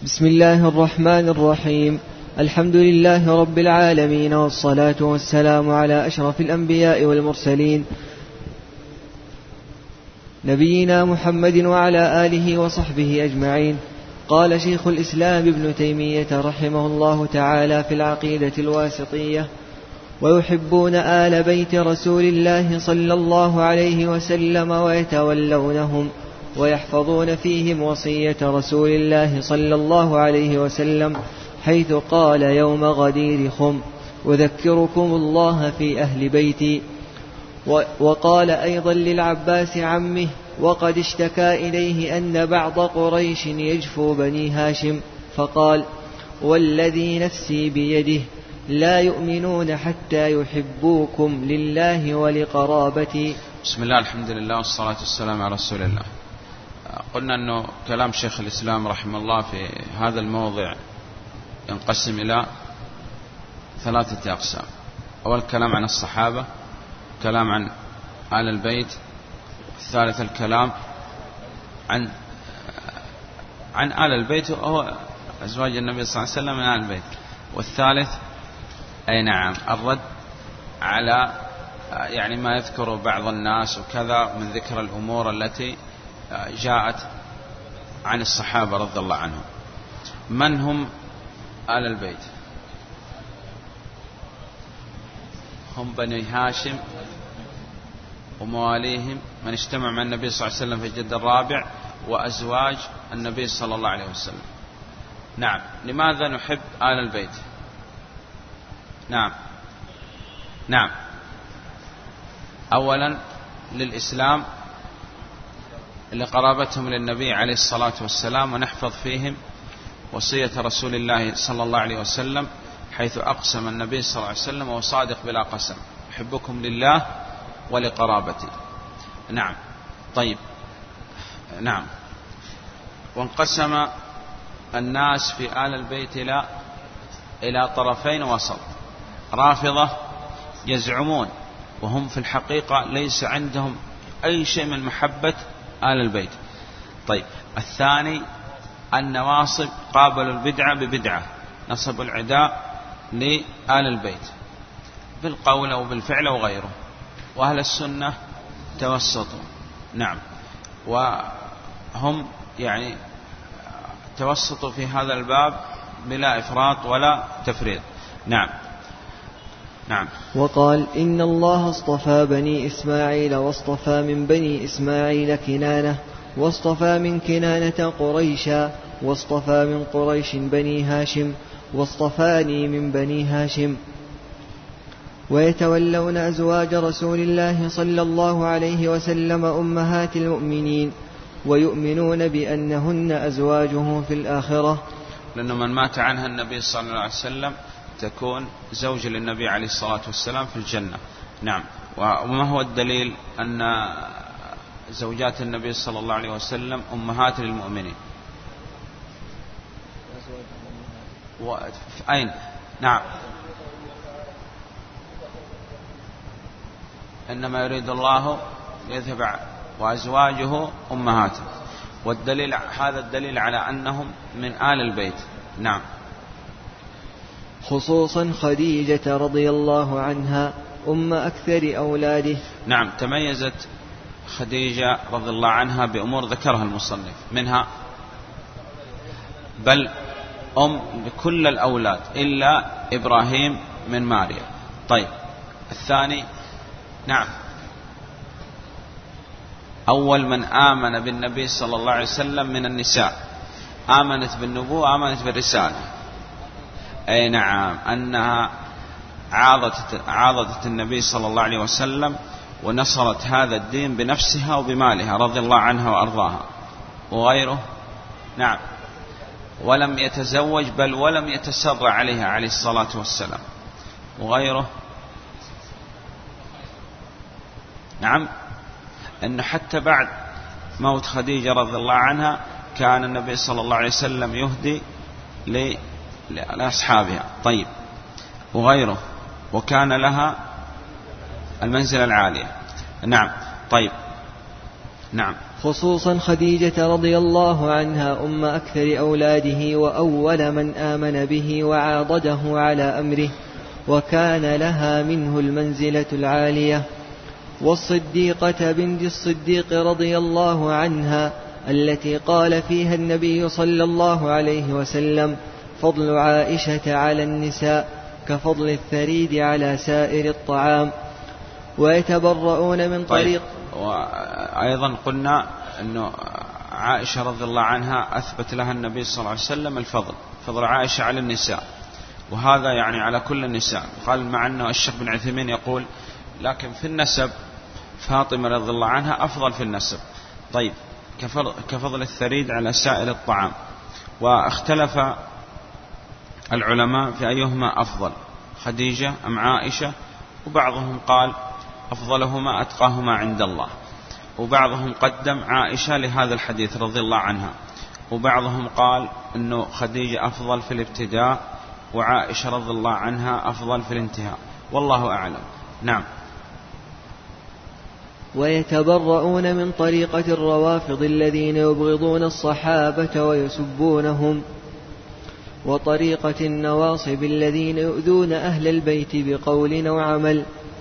بسم الله الرحمن الرحيم. الحمد لله رب العالمين، والصلاة والسلام على أشرف الأنبياء والمرسلين، نبينا محمد وعلى آله وصحبه أجمعين. قال شيخ الإسلام ابن تيمية رحمه الله تعالى في العقيدة الواسطية: ويحبون آل بيت رسول الله صلى الله عليه وسلم ويتولونهم ويحفظون فيهم وصية رسول الله صلى الله عليه وسلم، حيث قال يوم غدير خم: أذكركم الله في أهل بيتي. وقال أيضا للعباس عمه: وقد اشتكى إليه أن بعض قريش يجفو بني هاشم، فقال: والذي نفسي بيده لا يؤمنون حتى يحبوكم لله ولقرابتي. بسم الله، الحمد لله، والصلاة والسلام على رسول الله. قلنا أنه كلام شيخ الإسلام رحمه الله في هذا الموضع ينقسم إلى 3 أقسام. أول كلام عن الصحابة، كلام عن آل البيت، الثالث الكلام عن آل البيت وهو أزواج النبي صلى الله عليه وسلم من آل البيت، والثالث الرد على ما يذكر بعض الناس وكذا من ذكر الأمور التي جاءت عن الصحابة رضي الله عنهم. من هم آل البيت؟ هم بني هاشم ومواليهم من اجتمع مع النبي صلى الله عليه وسلم في الجد الرابع، وأزواج النبي صلى الله عليه وسلم. نعم. لماذا نحب آل البيت؟ نعم. أولا للإسلام، لقرابتهم للنبي عليه الصلاة والسلام، ونحفظ فيهم وصية رسول الله صلى الله عليه وسلم، حيث أقسم النبي صلى الله عليه وسلم وصادق بلا قسم: أحبكم لله ولقرابتي. نعم. طيب. نعم. وانقسم الناس في آل البيت إلى طرفين وسط: رافضة يزعمون وهم في الحقيقة ليس عندهم أي شيء من محبة آل البيت. طيب. الثاني النواصب قابلوا البدعة ببدعة، نصبوا العداء لآل البيت بالقول أو بالفعل وغيره. وأهل السنة توسطوا. نعم. وهم توسطوا في هذا الباب بلا إفراط ولا تفريط. نعم. وقال: إن الله اصطفى بني إسماعيل، واصطفى من بني إسماعيل كنانة، واصطفى من كنانة قريشا، واصطفى من قريش بني هاشم، واصطفاني من بني هاشم. ويتولون أزواج رسول الله صلى الله عليه وسلم أمهات المؤمنين، ويؤمنون بأنهن أزواجه في الآخرة، لأنه من مات عنها النبي صلى الله عليه وسلم تكون زوج للنبي عليه الصلاة والسلام في الجنة. نعم. وما هو الدليل أن زوجات النبي صلى الله عليه وسلم أمهات للمؤمنين؟ أين؟ نعم. إنما يريد الله يذهب وأزواجه أمهاته. والدليل هذا الدليل على أنهم من آل البيت. نعم. خصوصا خديجة رضي الله عنها أم أكثر أولاده. نعم. تميزت خديجة رضي الله عنها بأمور ذكرها المصنف، منها بل بكل الأولاد إلا إبراهيم من ماريا. طيب. الثاني. نعم. أول من آمن بالنبي صلى الله عليه وسلم من النساء، آمنت بالنبوة، آمنت بالرسالة. نعم. أنها عاضدت النبي صلى الله عليه وسلم ونصرت هذا الدين بنفسها وبمالها رضي الله عنها وأرضاها. وغيره. نعم. ولم يتزوج بل ولم يتسرع عليها عليه الصلاة والسلام. وغيره. نعم. أنه حتى بعد موت خديجة رضي الله عنها كان النبي صلى الله عليه وسلم يهدي لأصحابها. طيب. وغيره. وكان لها المنزلة العالية. نعم. طيب. نعم. خصوصا خديجة رضي الله عنها أم أكثر أولاده وأول من آمن به وعاضده على أمره، وكان لها منه المنزلة العالية. والصديقة بنت الصديق رضي الله عنها التي قال فيها النبي صلى الله عليه وسلم: فضل عائشة على النساء كفضل الثريد على سائر الطعام. ويتبرؤون من طريق. وأيضا قلنا أنه عائشة رضي الله عنها أثبت لها النبي صلى الله عليه وسلم فضل عائشة على النساء، وهذا يعني على كل النساء. قال مع أنه الشيخ بن عثيمين يقول لكن في النسب فاطمة رضي الله عنها أفضل في النسب. طيب كفضل الثريد على سائر الطعام. واختلف العلماء في أيهما أفضل، خديجة أم عائشة، وبعضهم قال أفضلهما أتقاهما عند الله، وبعضهم قدم عائشة لهذا الحديث رضي الله عنها، وبعضهم قال أنه خديجة أفضل في الابتداء وعائشة رضي الله عنها أفضل في الانتهاء، والله أعلم. نعم. ويتبرؤون من طريقة الروافض الذين يبغضون الصحابة ويسبونهم، وطريقة النواصب الذين يؤذون أهل البيت بقول أو عمل.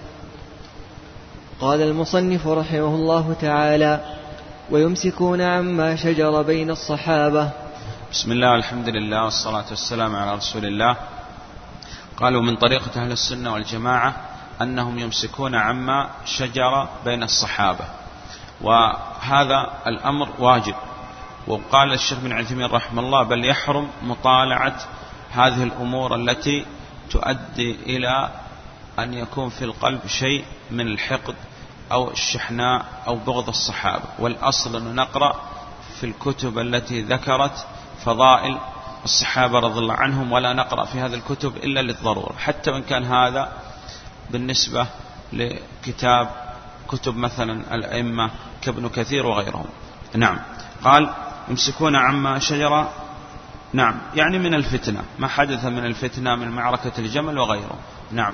قال المصنف رحمه الله تعالى: ويمسكون عما شجر بين الصحابة. بسم الله والحمد لله والصلاة والسلام على رسول الله. قالوا من طريقة أهل السنة والجماعة أنهم يمسكون عما شجر بين الصحابة، وهذا الأمر واجب. وقال الشيخ بن عثيمين رحمه الله: بل يحرم مطالعة هذه الأمور التي تؤدي إلى أن يكون في القلب شيء من الحقد أو الشحناء أو بغض الصحابة. والأصل أن نقرأ في الكتب التي ذكرت فضائل الصحابة رضي الله عنهم، ولا نقرأ في هذه الكتب إلا للضرورة، حتى وإن كان هذا بالنسبة كتب مثلا الأئمة كابن كثير وغيرهم. نعم. قال يمسكون عما شجر، نعم، يعني من الفتنة، ما حدث من الفتنة من معركة الجمل وغيره. نعم.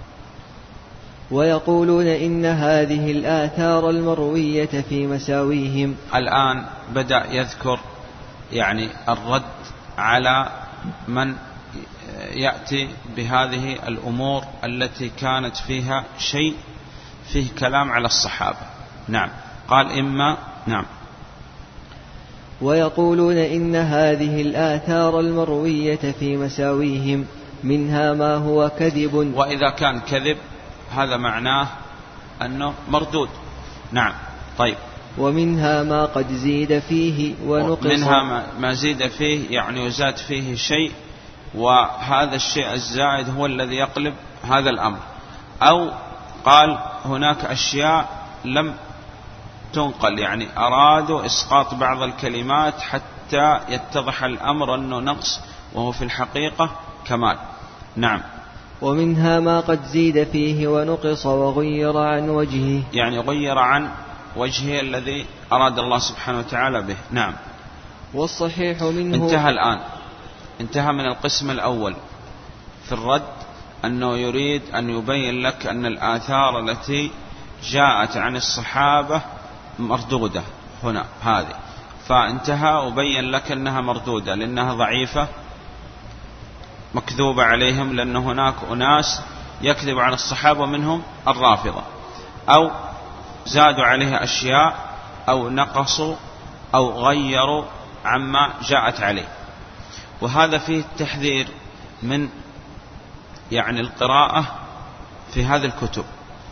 ويقولون إن هذه الآثار المروية في مساويهم. الآن بدأ يذكر يعني الرد على من يأتي بهذه الأمور التي كانت فيها شيء فيه كلام على الصحابة. نعم. قال إما. نعم. ويقولون إن هذه الآثار المروية في مساويهم منها ما هو كذب. وإذا كان كذب هذا معناه أنه مردود. نعم. طيب. ومنها ما قد زيد فيه ونقص. منها ما زيد فيه يعني يزاد فيه شيء، وهذا الشيء الزائد هو الذي يقلب هذا الأمر. أو قال هناك أشياء لم تنقل، يعني أرادوا إسقاط بعض الكلمات حتى يتضح الأمر أنه نقص وهو في الحقيقة كمال. نعم. ومنها ما قد زيد فيه ونقص وغير عن وجهه، يعني غير عن وجهه الذي أراد الله سبحانه وتعالى به. نعم. والصحيح منه. انتهى الآن، انتهى من القسم الأول في الرد، أنه يريد أن يبين لك أن الآثار التي جاءت عن الصحابة مردودة هنا هذه، فانتهى وبين لك أنها مردودة لأنها ضعيفة مكذوبة عليهم، لأن هناك أناس يكذب عن الصحابة منهم الرافضة، أو زادوا عليها أشياء أو نقصوا أو غيروا عما جاءت عليه. وهذا فيه التحذير من يعني القراءة في هذه الكتب.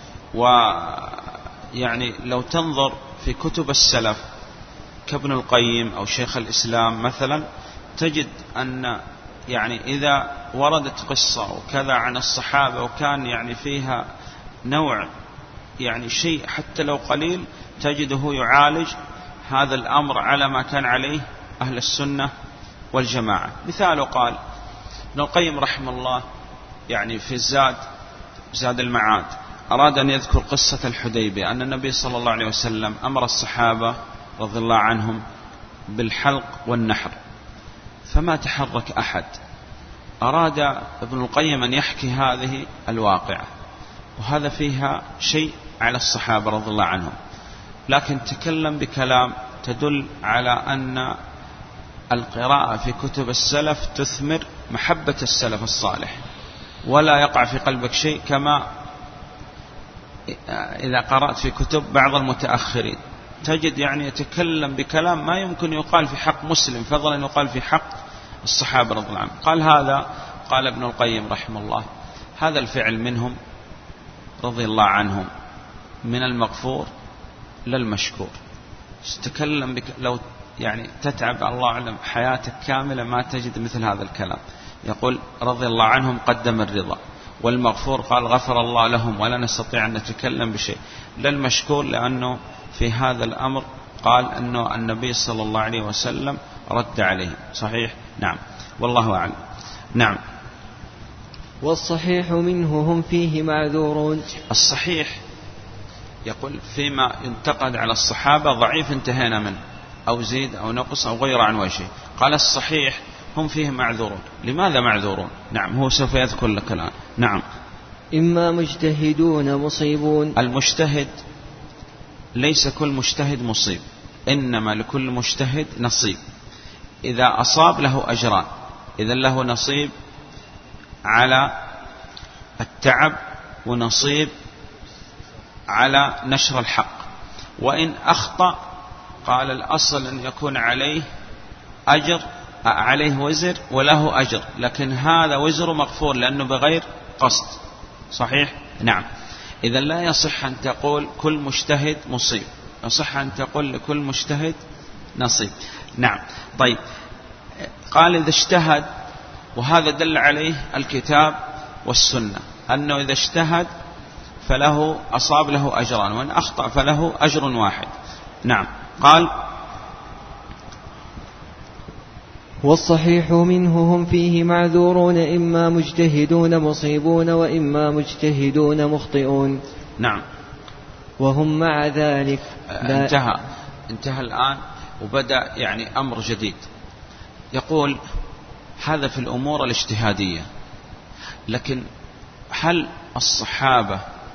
ويعني لو تنظر في كتب السلف كابن القيم أو شيخ الإسلام مثلا، تجد أن يعني إذا وردت قصة وكذا عن الصحابة وكان يعني فيها نوع يعني شيء حتى لو قليل، تجده يعالج هذا الأمر على ما كان عليه أهل السنة والجماعة. مثال قال ابن القيم رحمه الله يعني في زاد المعاد، أراد أن يذكر قصة الحديبية، أن النبي صلى الله عليه وسلم أمر الصحابة رضي الله عنهم بالحلق والنحر، فما تحرك أحد. أراد ابن القيم أن يحكي هذه الواقعة، وهذا فيها شيء على الصحابة رضي الله عنهم. لكن تكلم بكلام تدل على أن القراءة في كتب السلف تثمر محبة السلف الصالح، ولا يقع في قلبك شيء كما إذا قرأت في كتب بعض المتأخرين تجد يعني يتكلم بكلام ما يمكن يقال في حق مسلم، فضلا يقال في حق الصحابة رضي الله عنهم. قال ابن القيم رحمه الله: هذا الفعل منهم رضي الله عنهم من المغفور للمشكور. تتكلم لو يعني تتعب الله أعلم حياتك كاملة ما تجد مثل هذا الكلام. يقول رضي الله عنهم قدم الرضا، والمغفور قال غفر الله لهم، ولا نستطيع أن نتكلم بشيء. للمشكور لأنه في هذا الأمر قال أنه النبي صلى الله عليه وسلم رد عليه. صحيح؟ نعم، والله أعلم. نعم. والصحيح منه هم فيه معذورون. الصحيح يقول فيما ينتقد على الصحابة ضعيف انتهينا منه، أو زيد أو نقص أو غير عن وجهه. قال الصحيح هم فيه معذورون. لماذا معذورون؟ نعم، هو سوف يذكر لك الآن. نعم. إما مجتهدون مصيبون. المجتهد ليس كل مجتهد مصيب، إنما لكل مجتهد نصيب. إذا أصاب له أجران، إذا له نصيب على التعب ونصيب على نشر الحق. وإن أخطأ قال الأصل أن يكون عليه وزر وله أجر، لكن هذا وزر مغفور لأنه بغير قصد. صحيح؟ نعم. إذا لا يصح أن تقول كل مجتهد مصيب، يصح أن تقول لكل مجتهد نصيب. نعم. طيب، قال إذا اجتهد، وهذا دل عليه الكتاب والسنة، أنه إذا اجتهد فله أصاب له أجران، وإن أخطأ فله أجر واحد. نعم. قال والصحيح منه هم فيه معذورون، إما مجتهدون مصيبون وإما مجتهدون مخطئون. نعم. وهم مع ذلك انتهى الآن، وبدأ يعني أمر جديد. يقول هذا في الأمور الاجتهادية، لكن هل الصحابة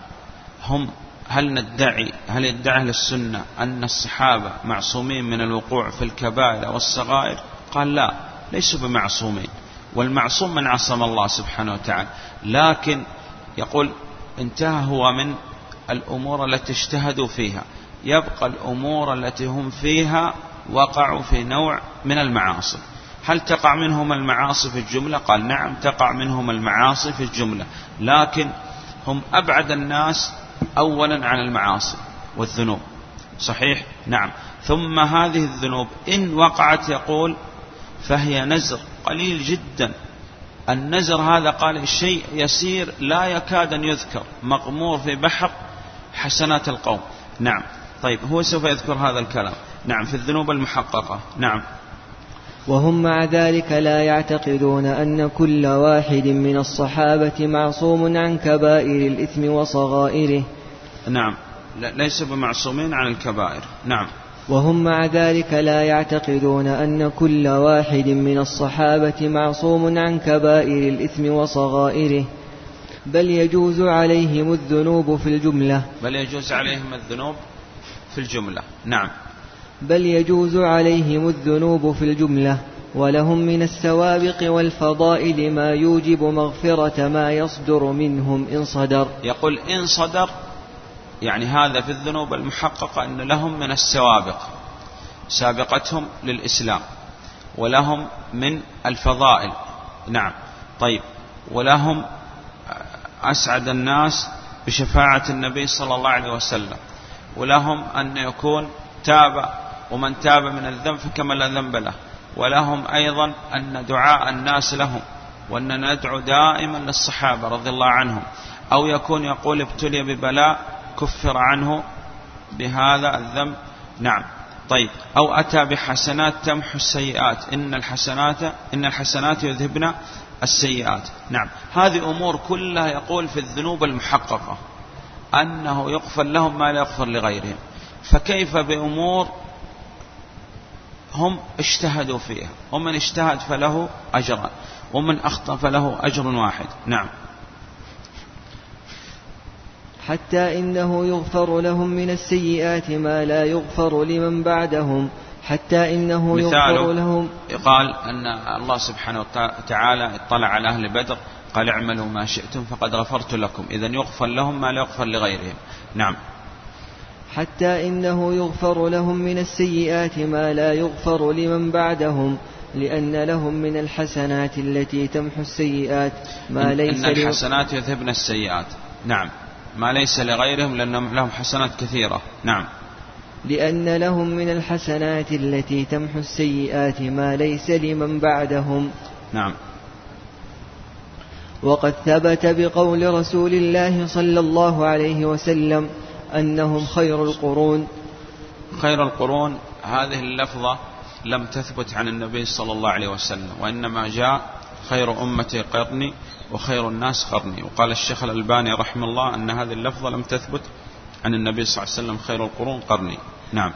هل يدعي أهل السنة أن الصحابة معصومين من الوقوع في الكبائر والصغائر؟ قال لا، ليسوا بمعصومين، والمعصوم من عصم الله سبحانه وتعالى. لكن يقول انتهى هو من الأمور التي اجتهدوا فيها، يبقى الأمور التي هم فيها وقعوا في نوع من المعاصي. هل تقع منهم المعاصي في الجملة؟ قال نعم، تقع منهم المعاصي في الجملة، لكن هم أبعد الناس أولا عن المعاصي والذنوب. صحيح؟ نعم. ثم هذه الذنوب إن وقعت يقول فهي نزر قليل جدا. النزر هذا قال الشيء يسير لا يكاد أن يذكر، مغمور في بحر حسنات القوم. نعم. طيب، هو سوف يذكر هذا الكلام. نعم، في الذنوب المحققة. نعم. وهم مع ذلك لا يعتقدون أن كل واحد من الصحابة معصوم عن كبائر الإثم وصغائره. نعم، ليس بمعصومين عن الكبائر. نعم. وهم مع ذلك لا يعتقدون أن كل واحد من الصحابة معصوم عن كبائر الإثم وصغائره، بل يجوز عليهم الذنوب في الجملة. بل يجوز عليهم الذنوب في الجملة. نعم. بل يجوز عليهم الذنوب في الجملة، ولهم من السوابق والفضائل ما يوجب مغفرة ما يصدر منهم إن صدر. يقول إن صدر، يعني هذا في الذنوب المحققة أن لهم من السوابق، سابقتهم للإسلام، ولهم من الفضائل. نعم. طيب، ولهم أسعد الناس بشفاعة النبي صلى الله عليه وسلم، ولهم أن يكون تاب، ومن تاب من الذنب فكما لا ذنب له، ولهم أيضا أن دعاء الناس لهم، وأن ندعو دائما للصحابة رضي الله عنهم، أو يكون يقول ابتلي ببلاء كفر عنه بهذا الذنب. نعم. طيب، أو أتى بحسنات تمحو السيئات، إن الحسنات يذهبن السيئات. نعم. هذه أمور كلها يقول في الذنوب المحققة أنه يغفر لهم ما لا يغفر لغيرهم، فكيف بأمور هم اجتهدوا فيها؟ ومن اجتهد فله أجران، ومن أخطأ فله أجر واحد. نعم. حتى إنه يغفر لهم من السيئات ما لا يغفر لمن بعدهم، حتى إنه يغفر لهم. يقال أن الله سبحانه وتعالى اطلع على أهل بدر قال اعملوا ما شئتم فقد غفرت لكم، إذن يغفر لهم ما لا يغفر لغيرهم. نعم. حتى إنه يغفر لهم من السيئات ما لا يغفر لمن بعدهم، لأن لهم من الحسنات التي تمحو السيئات ما ليس إن الحسنات يذهبن السيئات. نعم. ما ليس لغيرهم لأنهم لهم حسنات كثيرة. نعم. لأن لهم من الحسنات التي تمحو السيئات ما ليس لمن بعدهم. نعم. وقد ثبت بقول رسول الله صلى الله عليه وسلم أنهم خير القرون. خير القرون هذه اللفظة لم تثبت عن النبي صلى الله عليه وسلم، وإنما جاء خير أمتي قرني وخير الناس قرني. وقال الشيخ الألباني رحمه الله أن هذه اللفظة لم تثبت عن النبي صلى الله عليه وسلم خير القرون قرني. نعم.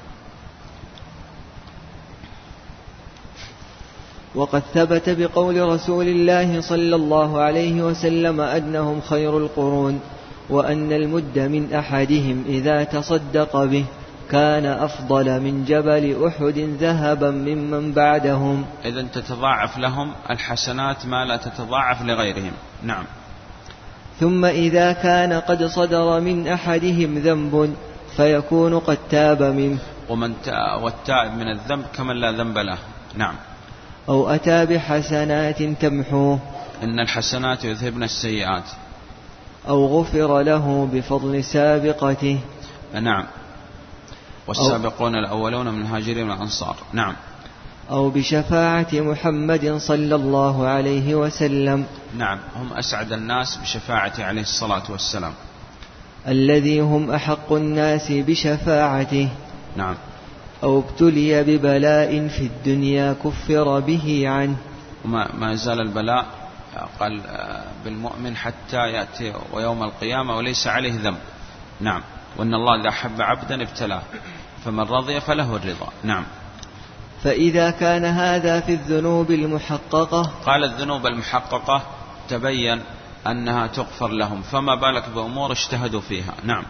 وقد ثبت بقول رسول الله صلى الله عليه وسلم أنهم خير القرون، وأن المد من أحدهم إذا تصدق به كان أفضل من جبل أحد ذهبا ممن بعدهم. إذن تتضاعف لهم الحسنات ما لا تتضاعف لغيرهم. نعم. ثم إذا كان قد صدر من أحدهم ذنب فيكون قد تاب منه، والتائب من الذنب كمن لا ذنب له. نعم. أو أتى بحسنات تمحوه، إن الحسنات يذهبن السيئات، أو غفر له بفضل سابقته. نعم. والسابقون الأولون من الهاجرين والأنصار. نعم. أو بشفاعة محمد صلى الله عليه وسلم. نعم. هم أسعد الناس بشفاعة عليه الصلاة والسلام، الذي هم أحق الناس بشفاعته. نعم. أو ابتلي ببلاء في الدنيا كفر به عنه. ما يزال البلاء قال بالمؤمن حتى يأتي ويوم القيامة وليس عليه ذنب. نعم. وأن الله إذا أحب عبدا ابتلاه فمن رضي فله الرضا. نعم. فإذا كان هذا في الذنوب المحققة، قال الذنوب المحققة تبين أنها تغفر لهم، فما بالك بأمور اجتهدوا فيها. نعم.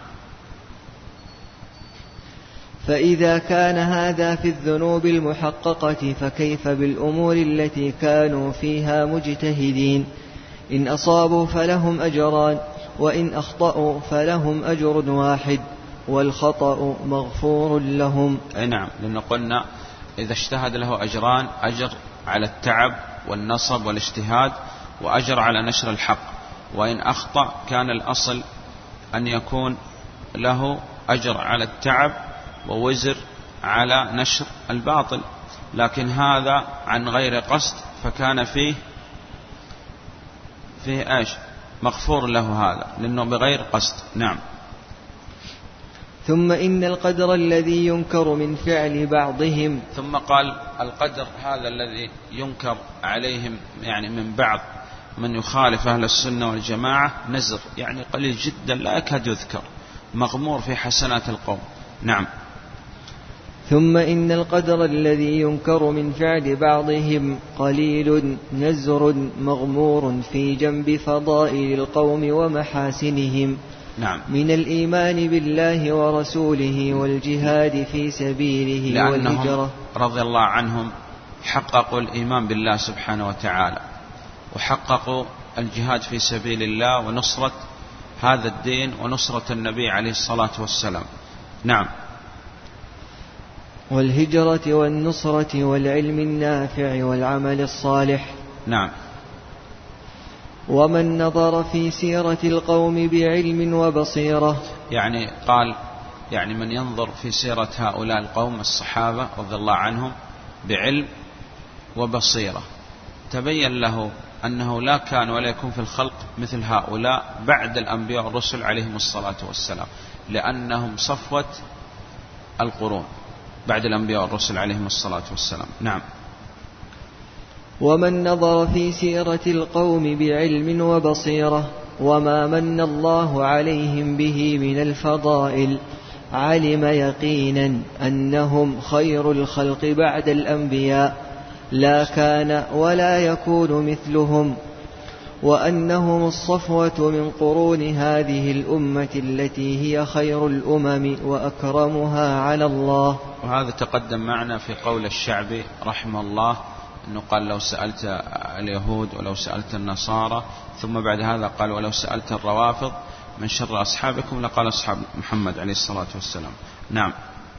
فإذا كان هذا في الذنوب المحققة فكيف بالأمور التي كانوا فيها مجتهدين؟ إن أصابوا فلهم أجران، وإن أخطأوا فلهم أجر واحد، والخطأ مغفور لهم. أي نعم. لأن قلنا إذا اجتهد له أجران، أجر على التعب والنصب والاجتهاد، وأجر على نشر الحق. وإن أخطأ كان الأصل أن يكون له أجر على التعب ووزر على نشر الباطل، لكن هذا عن غير قصد فكان فيه إيش؟ مغفور له هذا لأنه بغير قصد. نعم. ثم إن القدر الذي ينكر من فعل بعضهم، ثم قال القدر هذا الذي ينكر عليهم يعني من بعض من يخالف أهل السنة والجماعة نزر، يعني قليل جدا لا يكاد يذكر، مغمور في حسنات القوم. نعم. ثم إن القدر الذي ينكر من فعل بعضهم قليل نزر مغمور في جنب فضائل القوم ومحاسنهم. نعم. من الإيمان بالله ورسوله والجهاد في سبيله والهجرة. رضي الله عنهم حققوا الإيمان بالله سبحانه وتعالى، وحققوا الجهاد في سبيل الله ونصرة هذا الدين ونصرة النبي عليه الصلاة والسلام. نعم. والهجرة والنصرة والعلم النافع والعمل الصالح. نعم. ومن نظر في سيرة القوم بعلم وبصيرة، يعني قال يعني من ينظر في سيرة هؤلاء القوم الصحابة رضي الله عنهم بعلم وبصيرة تبين له أنه لا كان ولا يكون في الخلق مثل هؤلاء بعد الأنبياء والرسل عليهم الصلاة والسلام، لأنهم صفوة القرون بعد الأنبياء والرسل عليهم الصلاة والسلام. نعم. ومن نظر في سيرة القوم بعلم وبصيرة وما من الله عليهم به من الفضائل علم يقينا أنهم خير الخلق بعد الأنبياء، لا كان ولا يكون مثلهم. وأنهم الصفوة من قرون هذه الأمة التي هي خير الأمم وأكرمها على الله. وهذا تقدم معنا في قول الشعبي رحمه الله أنه قال لو سألت اليهود ولو سألت النصارى، ثم بعد هذا قال ولو سألت الروافض من شر أصحابكم لقال أصحاب محمد عليه الصلاة والسلام. نعم.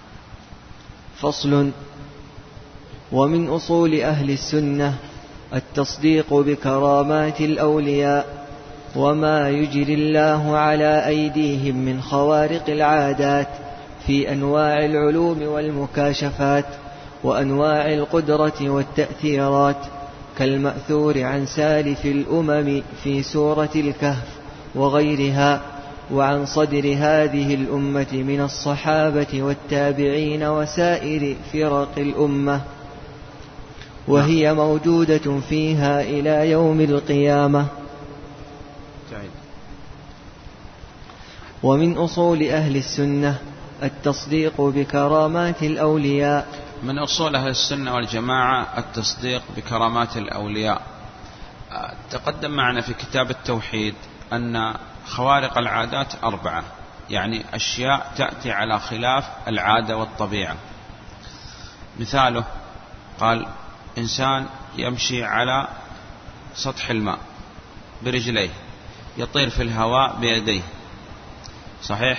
فصل. ومن أصول أهل السنة التصديق بكرامات الأولياء وما يجري الله على أيديهم من خوارق العادات في أنواع العلوم والمكاشفات وأنواع القدرة والتأثيرات، كالمأثور عن سالف الأمم في سورة الكهف وغيرها، وعن صدر هذه الأمة من الصحابة والتابعين وسائر فرق الأمة، وهي موجودة فيها إلى يوم القيامة. ومن أصول أهل السنة التصديق بكرامات الأولياء. من أصول أهل السنة والجماعة التصديق بكرامات الأولياء. تقدم معنا في كتاب التوحيد أن خوارق العادات 4، يعني أشياء تأتي على خلاف العادة والطبيعة. مثاله قال إنسان يمشي على سطح الماء برجليه، يطير في الهواء بيديه، صحيح،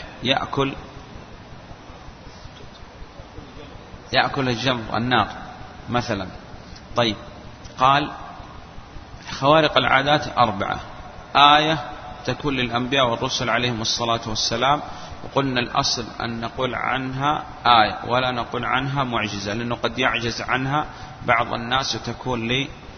يأكل الجمر النار مثلا. طيب، قال خوارق العادات 4، آية تكون للأنبياء والرسل عليهم الصلاة والسلام، وقلنا الأصل أن نقول عنها آية ولا نقول عنها معجزة، لأنه قد يعجز عنها بعض الناس وتكون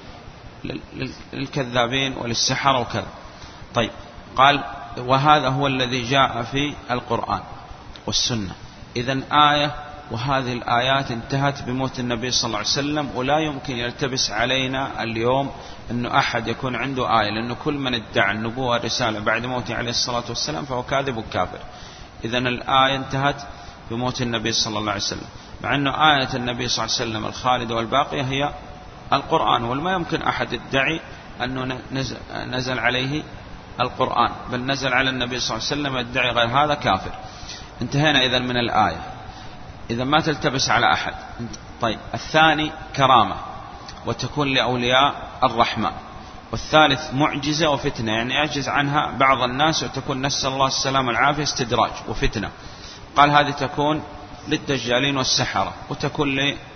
للكذابين وللسحرة وكذا. طيب، قال وهذا هو الذي جاء في القرآن والسنة. إذن آية، وهذه الآيات انتهت بموت النبي صلى الله عليه وسلم، ولا يمكن يلتبس علينا اليوم أنه أحد يكون عنده آية، لأنه كل من ادعى النبوة والرسالة بعد موته عليه الصلاة والسلام فهو كاذب وكافر. إذن الآية انتهت بموت النبي صلى الله عليه وسلم، مع أنه آية النبي صلى الله عليه وسلم الخالدة والباقية هي القرآن، وما يمكن أحد يدعي أنه نزل عليه القرآن، بل نزل على النبي صلى الله عليه وسلم، يدعي غير هذا كافر. انتهينا إذن من الآية، إذا ما تلتبس على أحد. طيب، الثاني كرامة وتكون لأولياء الرحمن، والثالث معجزة وفتنة، يعني يعجز عنها بعض الناس وتكون نسأل الله السلامة والعافية استدراج وفتنة. قال هذه تكون للدجالين والسحرة، وتكون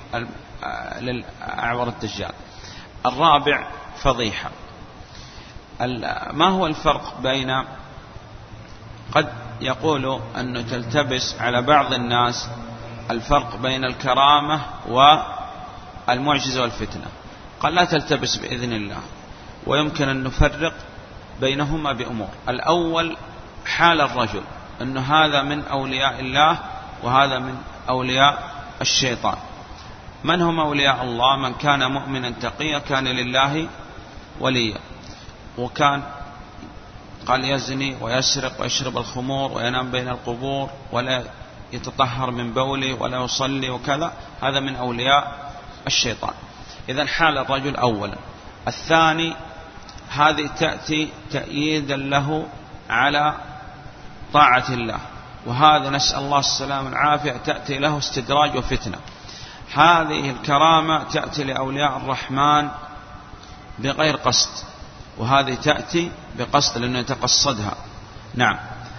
للأعور الدجال. الرابع فضيحة. ما هو الفرق بين، قد يقول أنه تلتبس على بعض الناس الفرق بين الكرامة والمعجزة والفتنة. قال لا تلتبس بإذن الله، ويمكن أن نفرق بينهما بأمور. الأول حال الرجل، أن هذا من أولياء الله وهذا من أولياء الشيطان. من هم أولياء الله؟ من كان مؤمنا تقيا كان لله وليا، وكان قال يزني ويسرق ويشرب الخمور وينام بين القبور ولا يتطهر من بوله ولا يصلي وكذا، هذا من أولياء الشيطان. إذن حال الرجل أولا. الثاني، هذه تأتي تأييدا له على طاعة الله، وهذا نسأل الله السلام والعافية تأتي له استدراج وفتنة. هذه الكرامة تأتي لأولياء الرحمن بغير قصد، وهذه تأتي بقصد لأنه يتقصدها. نعم،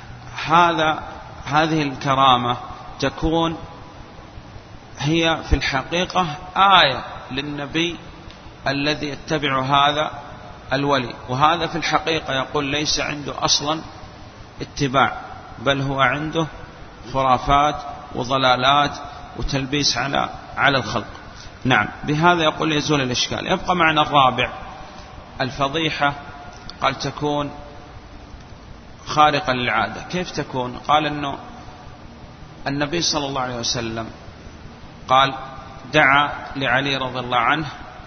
هذه الكرامة تكون هي في الحقيقة آية للنبي الذي يتبع هذا الولي، وهذا في الحقيقة يقول ليس عنده أصلا اتباع، بل هو عنده خرافات وضلالات وتلبيس على الخلق. نعم، بهذا يقول يزول الإشكال. يبقى معنا الرابع الفضيحة. قال تكون خارقة للعادة. كيف تكون؟ قال أنه النبي صلى الله عليه وسلم قال دعا لعلي رضي الله عنه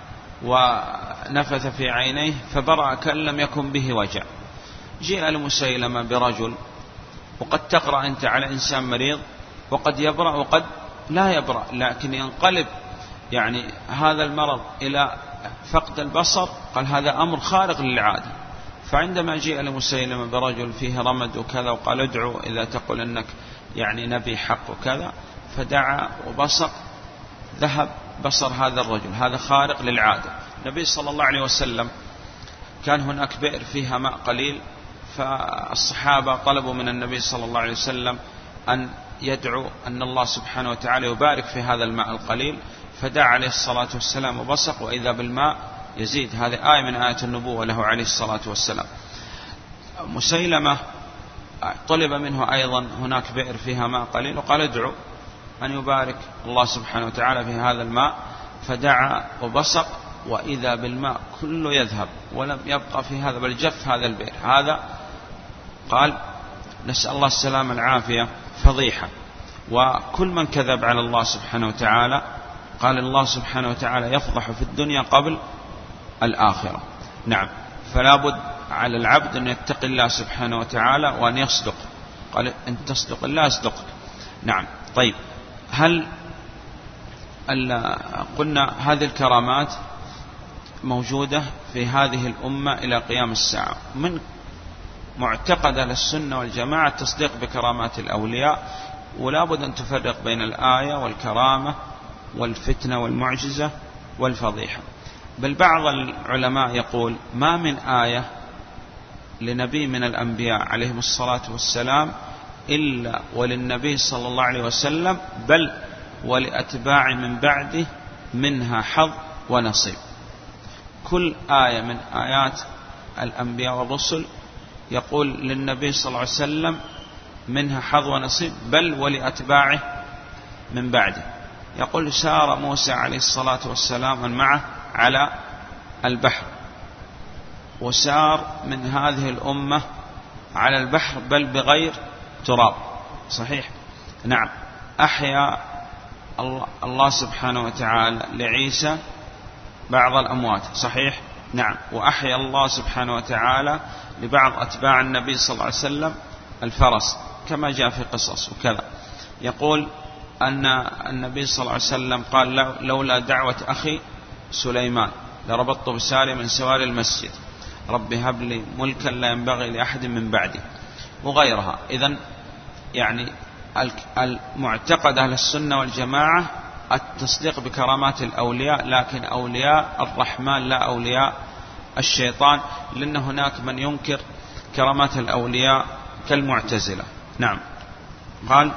ونفث في عينيه فبرأ كأن لم يكن به وجع. جاء المسيلمة برجل، وقد تقرأ أنت على إنسان مريض وقد يبرأ وقد لا يبرأ، لكن ينقلب هذا المرض إلى فقد البصر. قال هذا أمر خارق للعادة، فعندما جاء لمسيلمة برجل فيه رمد وكذا وقال ادعو إذا تقول أنك يعني نبي حق وكذا، فدعا وبصق، ذهب بصر هذا الرجل، هذا خارق للعادة. النبي صلى الله عليه وسلم كان هناك بئر فيها ماء قليل، فالصحابة طلبوا من النبي صلى الله عليه وسلم أن يدعو أن الله سبحانه وتعالى يبارك في هذا الماء القليل، فدعا عليه الصلاة والسلام وبصق، وإذا بالماء يزيد. هذه آية من آيات النبوة له عليه الصلاة والسلام. مسيلمة طلب منه أيضا هناك بئر فيها ماء قليل، وقال ادعو أن يبارك الله سبحانه وتعالى في هذا الماء، فدعا وبصق، وإذا بالماء كله يذهب ولم يبقى في هذا، بل جف هذا البئر. هذا قال نسأل الله السلامة العافية فضيحة. وكل من كذب على الله سبحانه وتعالى قال الله سبحانه وتعالى يفضح في الدنيا قبل الآخرة. نعم، فلا بد على العبد أن يتقي الله سبحانه وتعالى وأن يصدق. قال إن تصدق الله يصدقك. نعم. طيب، هل قلنا هذه الكرامات موجودة في هذه الأمة إلى قيام الساعة. من معتقد أهل السنة والجماعة التصديق بكرامات الأولياء، ولا بد أن تفرق بين الآية والكرامة والفتنة والمعجزة والفضيحة. بل بعض العلماء يقول ما من آية لنبي من الأنبياء عليهم الصلاة والسلام إلا وللنبي صلى الله عليه وسلم بل ولأتباع من بعده منها حظ ونصيب. كل آية من آيات الأنبياء والرسل يقول للنبي صلى الله عليه وسلم منها حظ ونصيب بل ولأتباعه من بعده. يقول سار موسى عليه الصلاة والسلام معه على البحر، وسار من هذه الأمة على البحر بل بغير تراب. صحيح. نعم. أحيا الله سبحانه وتعالى لعيسى بعض الأموات. صحيح. نعم. وأحيا الله سبحانه وتعالى لبعض أتباع النبي صلى الله عليه وسلم الفرس كما جاء في قصص وكذا. يقول أن النبي صلى الله عليه وسلم قال لولا دعوة أخي سليمان لربطت بساري من سواري المسجد، رب هب لي ملكا لا ينبغي لأحد من بعدي، وغيرها. إذن يعني المعتقد أهل السنة والجماعة التصديق بكرامات الأولياء، لكن أولياء الرحمن لا أولياء الشيطان، لأن هناك من ينكر كرامات الأولياء كالمعتزلة. نعم. قال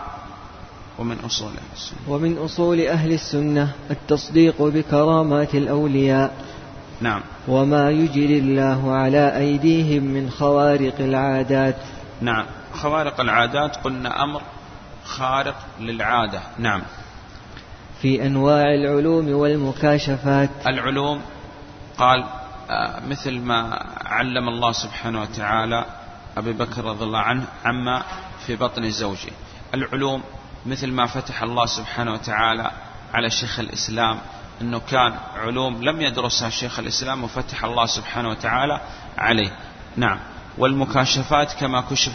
ومن أصول أهل السنة التصديق بكرامات الأولياء. نعم. وما يجري الله على أيديهم من خوارق العادات. نعم. خوارق العادات قلنا أمر خارق للعادة. نعم. في أنواع العلوم والمكاشفات. العلوم قال مثل ما علم الله سبحانه وتعالى أبي بكر رضي الله عنه عما في بطن زوجه. العلوم مثل ما فتح الله سبحانه وتعالى على شيخ الإسلام، أنه كان علوم لم يدرسها شيخ الإسلام وفتح الله سبحانه وتعالى عليه. نعم. والمكاشفات كما كشف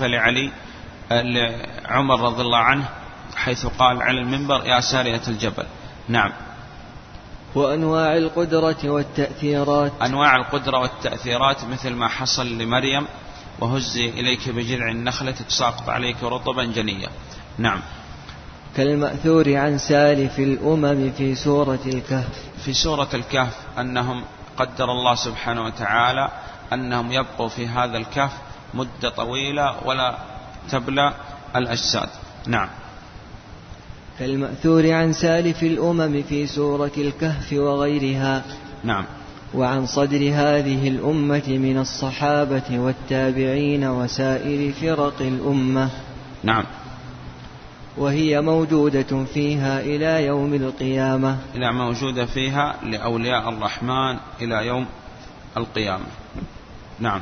لعمر رضي الله عنه حيث قال على المنبر يا سارية الجبل. نعم. وأنواع القدرة والتأثيرات. أنواع القدرة والتأثيرات مثل ما حصل لمريم وهزي إليك بجذع النخلة تساقط عليك رطبا جنيا. نعم. كالمأثور عن سالف الأمم في سورة الكهف. في سورة الكهف أنهم قدر الله سبحانه وتعالى أنهم يبقوا في هذا الكهف مدة طويلة ولا تبلى الأجساد. نعم. كالمأثور عن سالف الأمم في سورة الكهف وغيرها. نعم. وعن صدر هذه الأمة من الصحابة والتابعين وسائر فرق الأمة. نعم. وهي موجودة فيها إلى يوم القيامة. إلى موجودة فيها لأولياء الرحمن إلى يوم القيامة. نعم.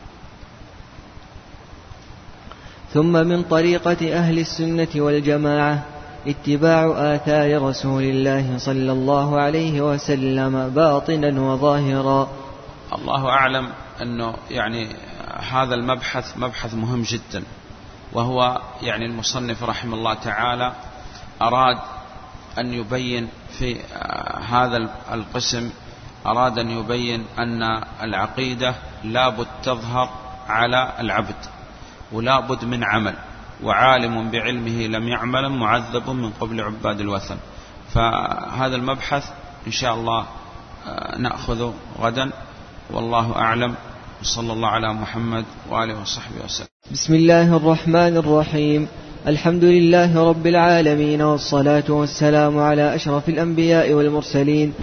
ثم من طريقة أهل السنة والجماعة اتباع آثار رسول الله صلى الله عليه وسلم باطنا وظاهرا. الله أعلم أنه يعني هذا المبحث مبحث مهم جدا، وهو يعني المصنف رحمه الله تعالى أراد أن يبين في هذا القسم، أراد أن يبين أن العقيدة لابد تظهر على العبد، ولابد من عمل، وعالم بعلمه لم يعمل معذب من قبل عباد الوثن. فهذا المبحث إن شاء الله نأخذه غدا، والله أعلم، وصلى الله على محمد وآله وصحبه وسلم. بسم الله الرحمن الرحيم. الحمد لله رب العالمين، والصلاة والسلام على أشرف الأنبياء والمرسلين،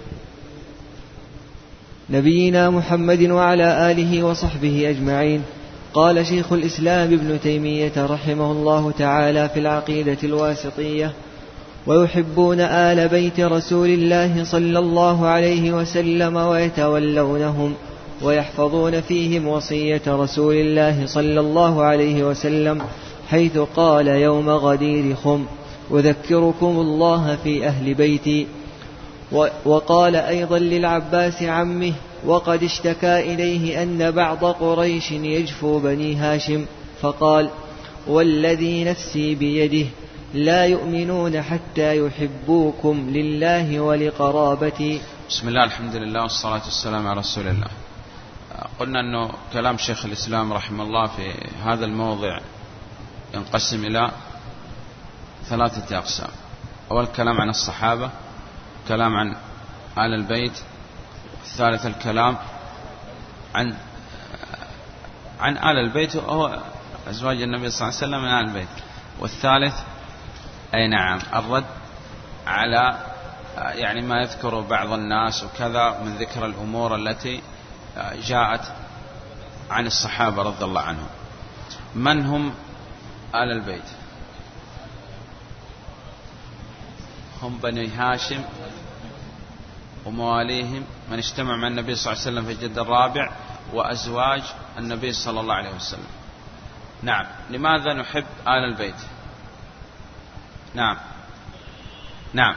نبينا محمد وعلى آله وصحبه أجمعين. قال شيخ الإسلام ابن تيمية رحمه الله تعالى في العقيدة الواسطية: ويحبون آل بيت رسول الله صلى الله عليه وسلم ويتولونهم ويحفظون فيهم وصية رسول الله صلى الله عليه وسلم، حيث قال يوم غدير خم: أذكركم الله في أهل بيتي. وقال أيضا للعباس عمه: وقد اشتكى إليه أن بعض قريش يجفو بني هاشم، فقال: والذي نفسي بيده لا يؤمنون حتى يحبوكم لله ولقرابتي. بسم الله، الحمد لله، والصلاة والسلام على رسول الله. قلنا أنه كلام شيخ الإسلام رحمه الله في هذا الموضع ينقسم إلى 3 أقسام. أول كلام عن الصحابة، كلام عن آل البيت، الثالث الكلام عن آل البيت وهو أزواج النبي صلى الله عليه وسلم من آل البيت، والثالث الرد على يعني ما يذكر بعض الناس وكذا من ذكر الأمور التي جاءت عن الصحابة رضي الله عنهم. من هم آل البيت؟ هم بني هاشم ومواليهم من اجتمع مع النبي صلى الله عليه وسلم في الجد الرابع، وأزواج النبي صلى الله عليه وسلم. نعم. لماذا نحب آل البيت؟ نعم.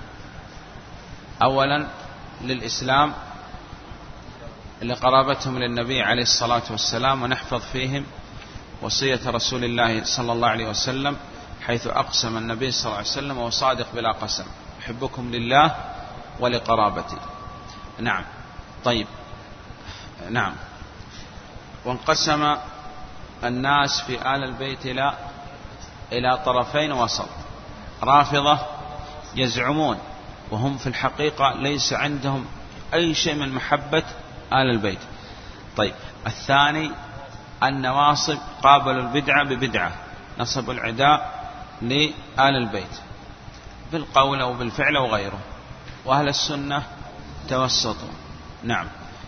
أولا للإسلام، لقرابتهم للنبي عليه الصلاة والسلام، ونحفظ فيهم وصية رسول الله صلى الله عليه وسلم، حيث أقسم النبي صلى الله عليه وسلم وصادق بلا قسم: أحبكم لله ولقرابتي. نعم. طيب. نعم. وانقسم الناس في آل البيت إلى طرفين وسط: رافضة يزعمون وهم في الحقيقة ليس عندهم أي شيء من محبة آل البيت. طيب. الثاني النواصب قابلوا البدعة ببدعة، نصبوا العداء لآل البيت بالقول أو بالفعل أو غيره، وأهل السنة توسطوا. نعم.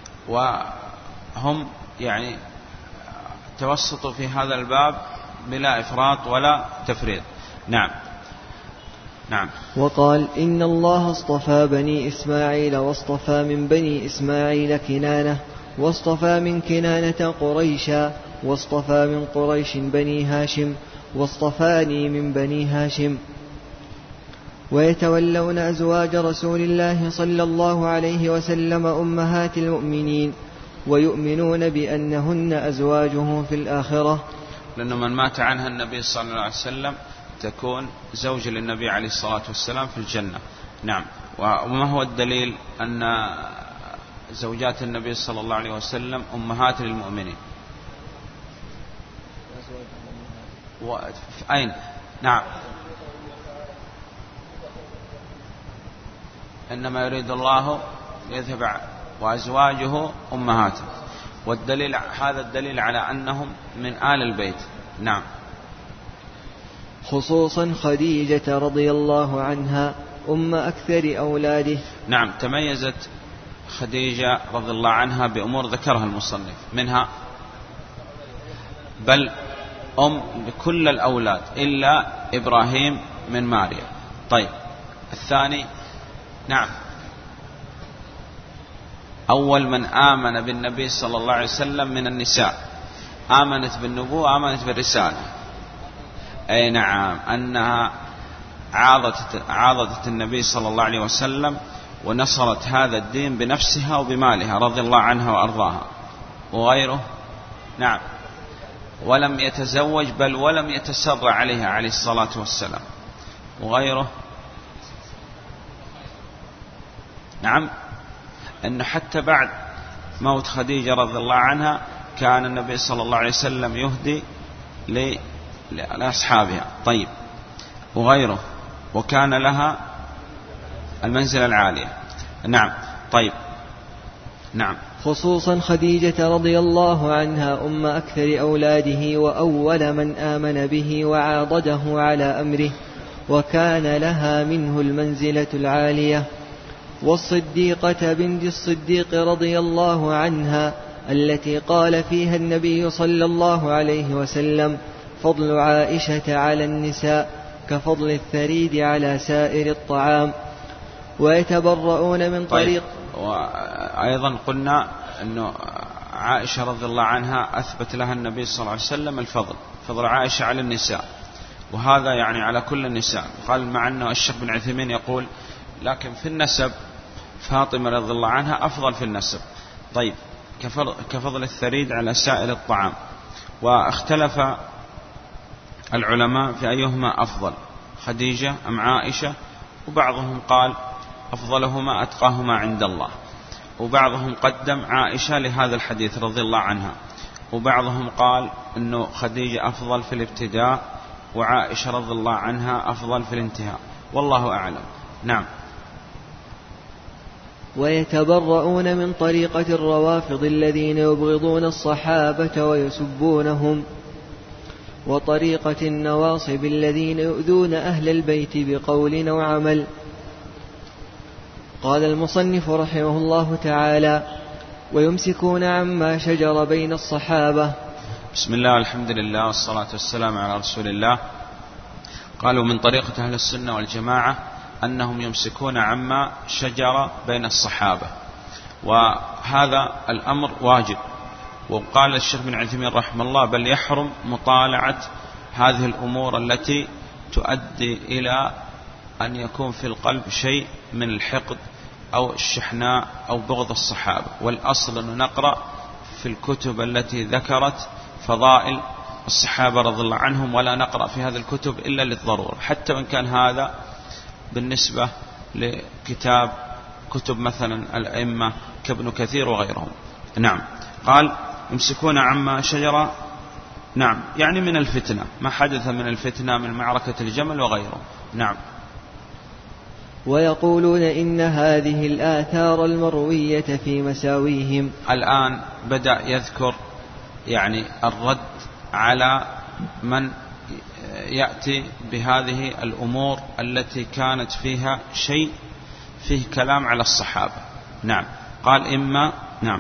وهم يعني توسطوا في هذا الباب بلا إفراط ولا تفريط. نعم. وقال: إن الله اصطفى بني إسماعيل، واصطفى من بني إسماعيل كنانة، واصطفى من كنانة قريشا، واصطفى من قريش بني هاشم، واصطفاني من بني هاشم. ويتولون أزواج رسول الله صلى الله عليه وسلم أمهات المؤمنين، ويؤمنون بأنهن أزواجه في الآخرة، لأنه من مات عنها النبي صلى الله عليه وسلم تكون زوج للنبي عليه الصلاة والسلام في الجنة. نعم. وما هو الدليل أن زوجات النبي صلى الله عليه وسلم أمهات للمؤمنين؟ أين؟ نعم. إنما يريد الله يذهب وأزواجه أمهاته، والدليل هذا الدليل على أنهم من آل البيت. نعم. خصوصا خديجة رضي الله عنها أم أكثر أولاده. نعم. تميزت خديجة رضي الله عنها بأمور ذكرها المصنف، منها بل بكل الأولاد إلا إبراهيم من ماريا. طيب. الثاني. نعم. أول من آمن بالنبي صلى الله عليه وسلم من النساء، آمنت بالنبوة، آمنت بالرسالة. أي نعم. أنها عاضدت النبي صلى الله عليه وسلم ونصرت هذا الدين بنفسها وبمالها رضي الله عنها وأرضاها. وغيره. نعم. ولم يتزوج بل ولم يتسرع عليها عليه الصلاة والسلام. وغيره. نعم. أن حتى بعد موت خديجة رضي الله عنها كان النبي صلى الله عليه وسلم يهدي لأصحابها. طيب، وغيره، وكان لها المنزلة العالية. نعم. طيب، نعم. خصوصا خديجة رضي الله عنها أم أكثر أولاده وأول من آمن به وعاضده على أمره، وكان لها منه المنزلة العالية. والصديقة بنت الصديق رضي الله عنها التي قال فيها النبي صلى الله عليه وسلم: فضل عائشة على النساء كفضل الثريد على سائر الطعام. ويتبرؤون من طريق. وأيضا قلنا أن عائشة رضي الله عنها أثبت لها النبي صلى الله عليه وسلم الفضل، فضل عائشة على النساء، وهذا يعني على كل النساء. قال مع أنه الشيخ بن عثيمين يقول لكن في النسب فاطمة رضي الله عنها أفضل في النسب. طيب، كفضل الثريد على سائر الطعام. واختلف العلماء في أيهما أفضل، خديجة أم عائشة، وبعضهم قال أفضلهما أتقاهما عند الله، وبعضهم قدم عائشة لهذا الحديث رضي الله عنها، وبعضهم قال أنه خديجة أفضل في الابتداء وعائشة رضي الله عنها أفضل في الانتهاء، والله أعلم. نعم. ويتبرؤون من طريقة الروافض الذين يبغضون الصحابة ويسبونهم، وطريقة النواصب الذين يؤذون أهل البيت بقول وعمل. قال المصنف رحمه الله تعالى: ويمسكون عما شجر بين الصحابة. بسم الله والحمد لله والصلاة والسلام على رسول الله. قالوا من طريقة أهل السنة والجماعة أنهم يمسكون عما شجر بين الصحابة، وهذا الأمر واجب. وقال الشيخ بن عثيمين رحمه الله: بل يحرم مطالعة هذه الأمور التي تؤدي إلى أن يكون في القلب شيء من الحقد أو الشحناء أو بغض الصحابة. والأصل أن نقرأ في الكتب التي ذكرت فضائل الصحابة رضي الله عنهم، ولا نقرأ في هذه الكتب إلا للضرورة، حتى وإن كان هذا بالنسبة كتب مثلا الأئمة كابن كثير وغيرهم. نعم. قال يمسكون عما شجر، نعم، يعني من الفتنة، ما حدث من الفتنة من معركة الجمل وغيره. نعم. ويقولون إن هذه الآثار المروية في مساويهم. الآن بدأ يذكر يعني الرد على من يأتي بهذه الأمور التي كانت فيها شيء فيه كلام على الصحابة. نعم. قال إما. نعم.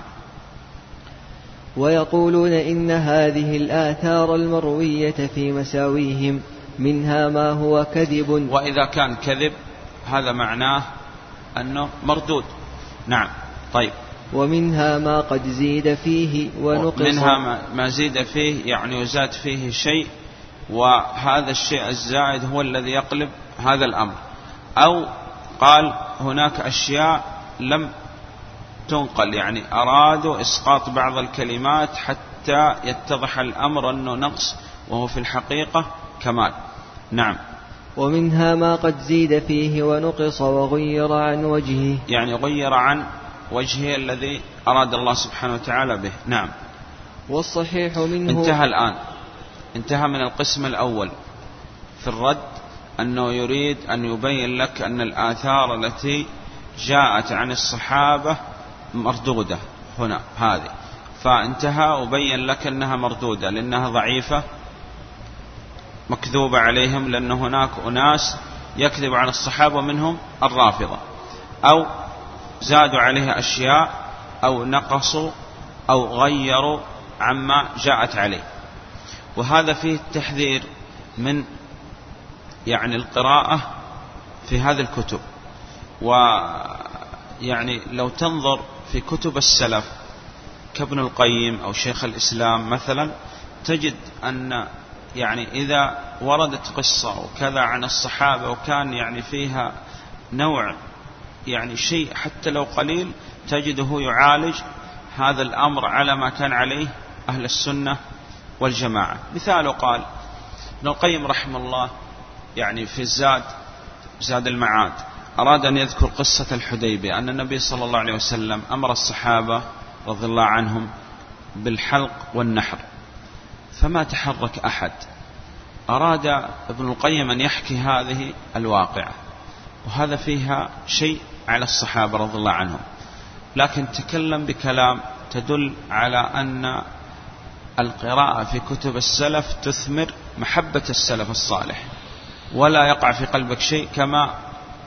ويقولون إن هذه الآثار المروية في مساويهم منها ما هو كذب. وإذا كان كذب هذا معناه أنه مردود. نعم. طيب. ومنها ما قد زيد فيه ونقص. منها ما زيد فيه يعني يزاد فيه شيء، وهذا الشيء الزائد هو الذي يقلب هذا الأمر. أو قال هناك أشياء لم تنقل، يعني أرادوا إسقاط بعض الكلمات حتى يتضح الأمر أنه نقص وهو في الحقيقة كمال. نعم. ومنها ما قد زيد فيه ونقص وغير عن وجهه، يعني غير عن وجهه الذي أراد الله سبحانه وتعالى به. نعم. والصحيح منه. انتهى الآن، انتهى من القسم الأول في الرد، أنه يريد أن يبين لك أن الآثار التي جاءت عن الصحابة مردودة هنا هذه، فانتهى وبين لك أنها مردودة لأنها ضعيفة مكذوبة عليهم، لأن هناك أناس يكذب على الصحابة منهم الرافضة، أو زادوا عليها أشياء أو نقصوا أو غيروا عما جاءت عليه. وهذا فيه التحذير من يعني القراءة في هذه الكتب. ويعني لو تنظر في كتب السلف كابن القيم أو شيخ الإسلام مثلا، تجد أن يعني إذا وردت قصة وكذا عن الصحابة وكان يعني فيها نوع يعني شيء حتى لو قليل، تجده يعالج هذا الأمر على ما كان عليه أهل السنة والجماعة. مثاله قال ابن القيم رحمه الله يعني في زاد المعاد، أراد أن يذكر قصة الحديبية، أن النبي صلى الله عليه وسلم أمر الصحابة رضي الله عنهم بالحلق والنحر، فما تحرك أحد. أراد ابن القيم أن يحكي هذه الواقعة، وهذا فيها شيء على الصحابة رضي الله عنهم، لكن تكلم بكلام تدل على أن القراءة في كتب السلف تثمر محبة السلف الصالح، ولا يقع في قلبك شيء كما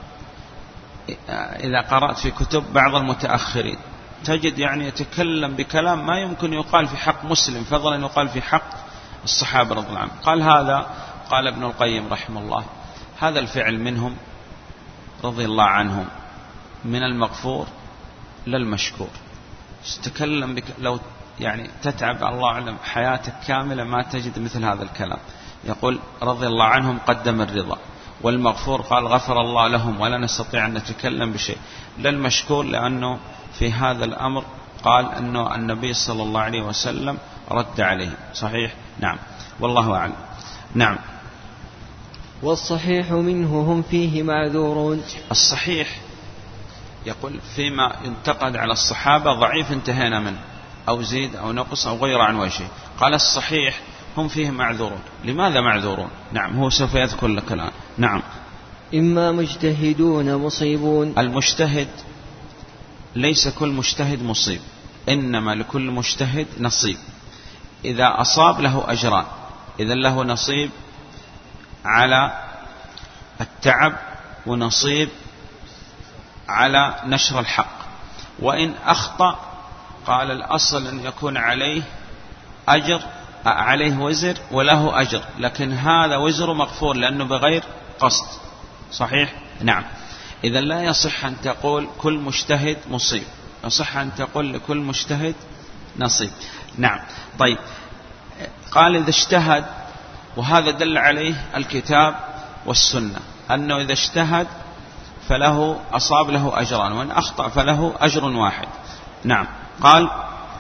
إذا قرأت في كتب بعض المتأخرين تجد يعني يتكلم بكلام ما يمكن يقال في حق مسلم، فضلا يقال في حق الصحابة رضي الله عنهم. قال ابن القيم رحمه الله: هذا الفعل منهم رضي الله عنهم من المغفور للمشكور. تتكلم لو يعني تتعب الله أعلم حياتك كاملة ما تجد مثل هذا الكلام. يقول رضي الله عنهم قدم الرضا، والمغفور قال غفر الله لهم، ولا نستطيع أن نتكلم بشيء. للمشكور لأنه في هذا الأمر قال أنه النبي صلى الله عليه وسلم رد عليه. صحيح؟ نعم، والله أعلم. نعم. والصحيح منه هم فيه معذورون. الصحيح يقول فيما ينتقد على الصحابة ضعيف انتهينا منه، أو زيد أو نقص أو غير عن وجهه. قال الصحيح هم فيه معذورون. لماذا معذورون؟ نعم، هو سوف يذكر لك الآن. نعم. إما مجتهدون مصيبون. المجتهد ليس كل مجتهد مصيب، إنما لكل مجتهد نصيب. إذا أصاب له أجران، إذا له نصيب على التعب ونصيب على نشر الحق. وإن أخطأ قال الأصل أن يكون عليه أجر، عليه وزر وله أجر، لكن هذا وزر مغفور لأنه بغير قصد. صحيح؟ نعم. إذا لا يصح أن تقول كل مجتهد مصيب، يصح أن تقول لكل مجتهد نصيب. نعم. طيب، قال إذا اجتهد، وهذا دل عليه الكتاب والسنة، أنه إذا اجتهد فله أصاب له أجران، وإن أخطأ فله أجر واحد. نعم. قال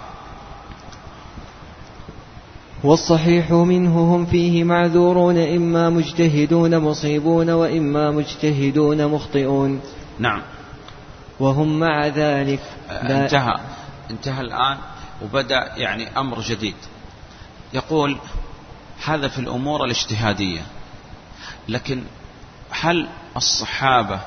والصحيح منه هم فيه معذورون، إما مجتهدون مصيبون وإما مجتهدون مخطئون. نعم. وهم مع ذلك انتهى الآن، وبدأ يعني أمر جديد. يقول هذا في الأمور الاجتهادية، لكن هل الصحابة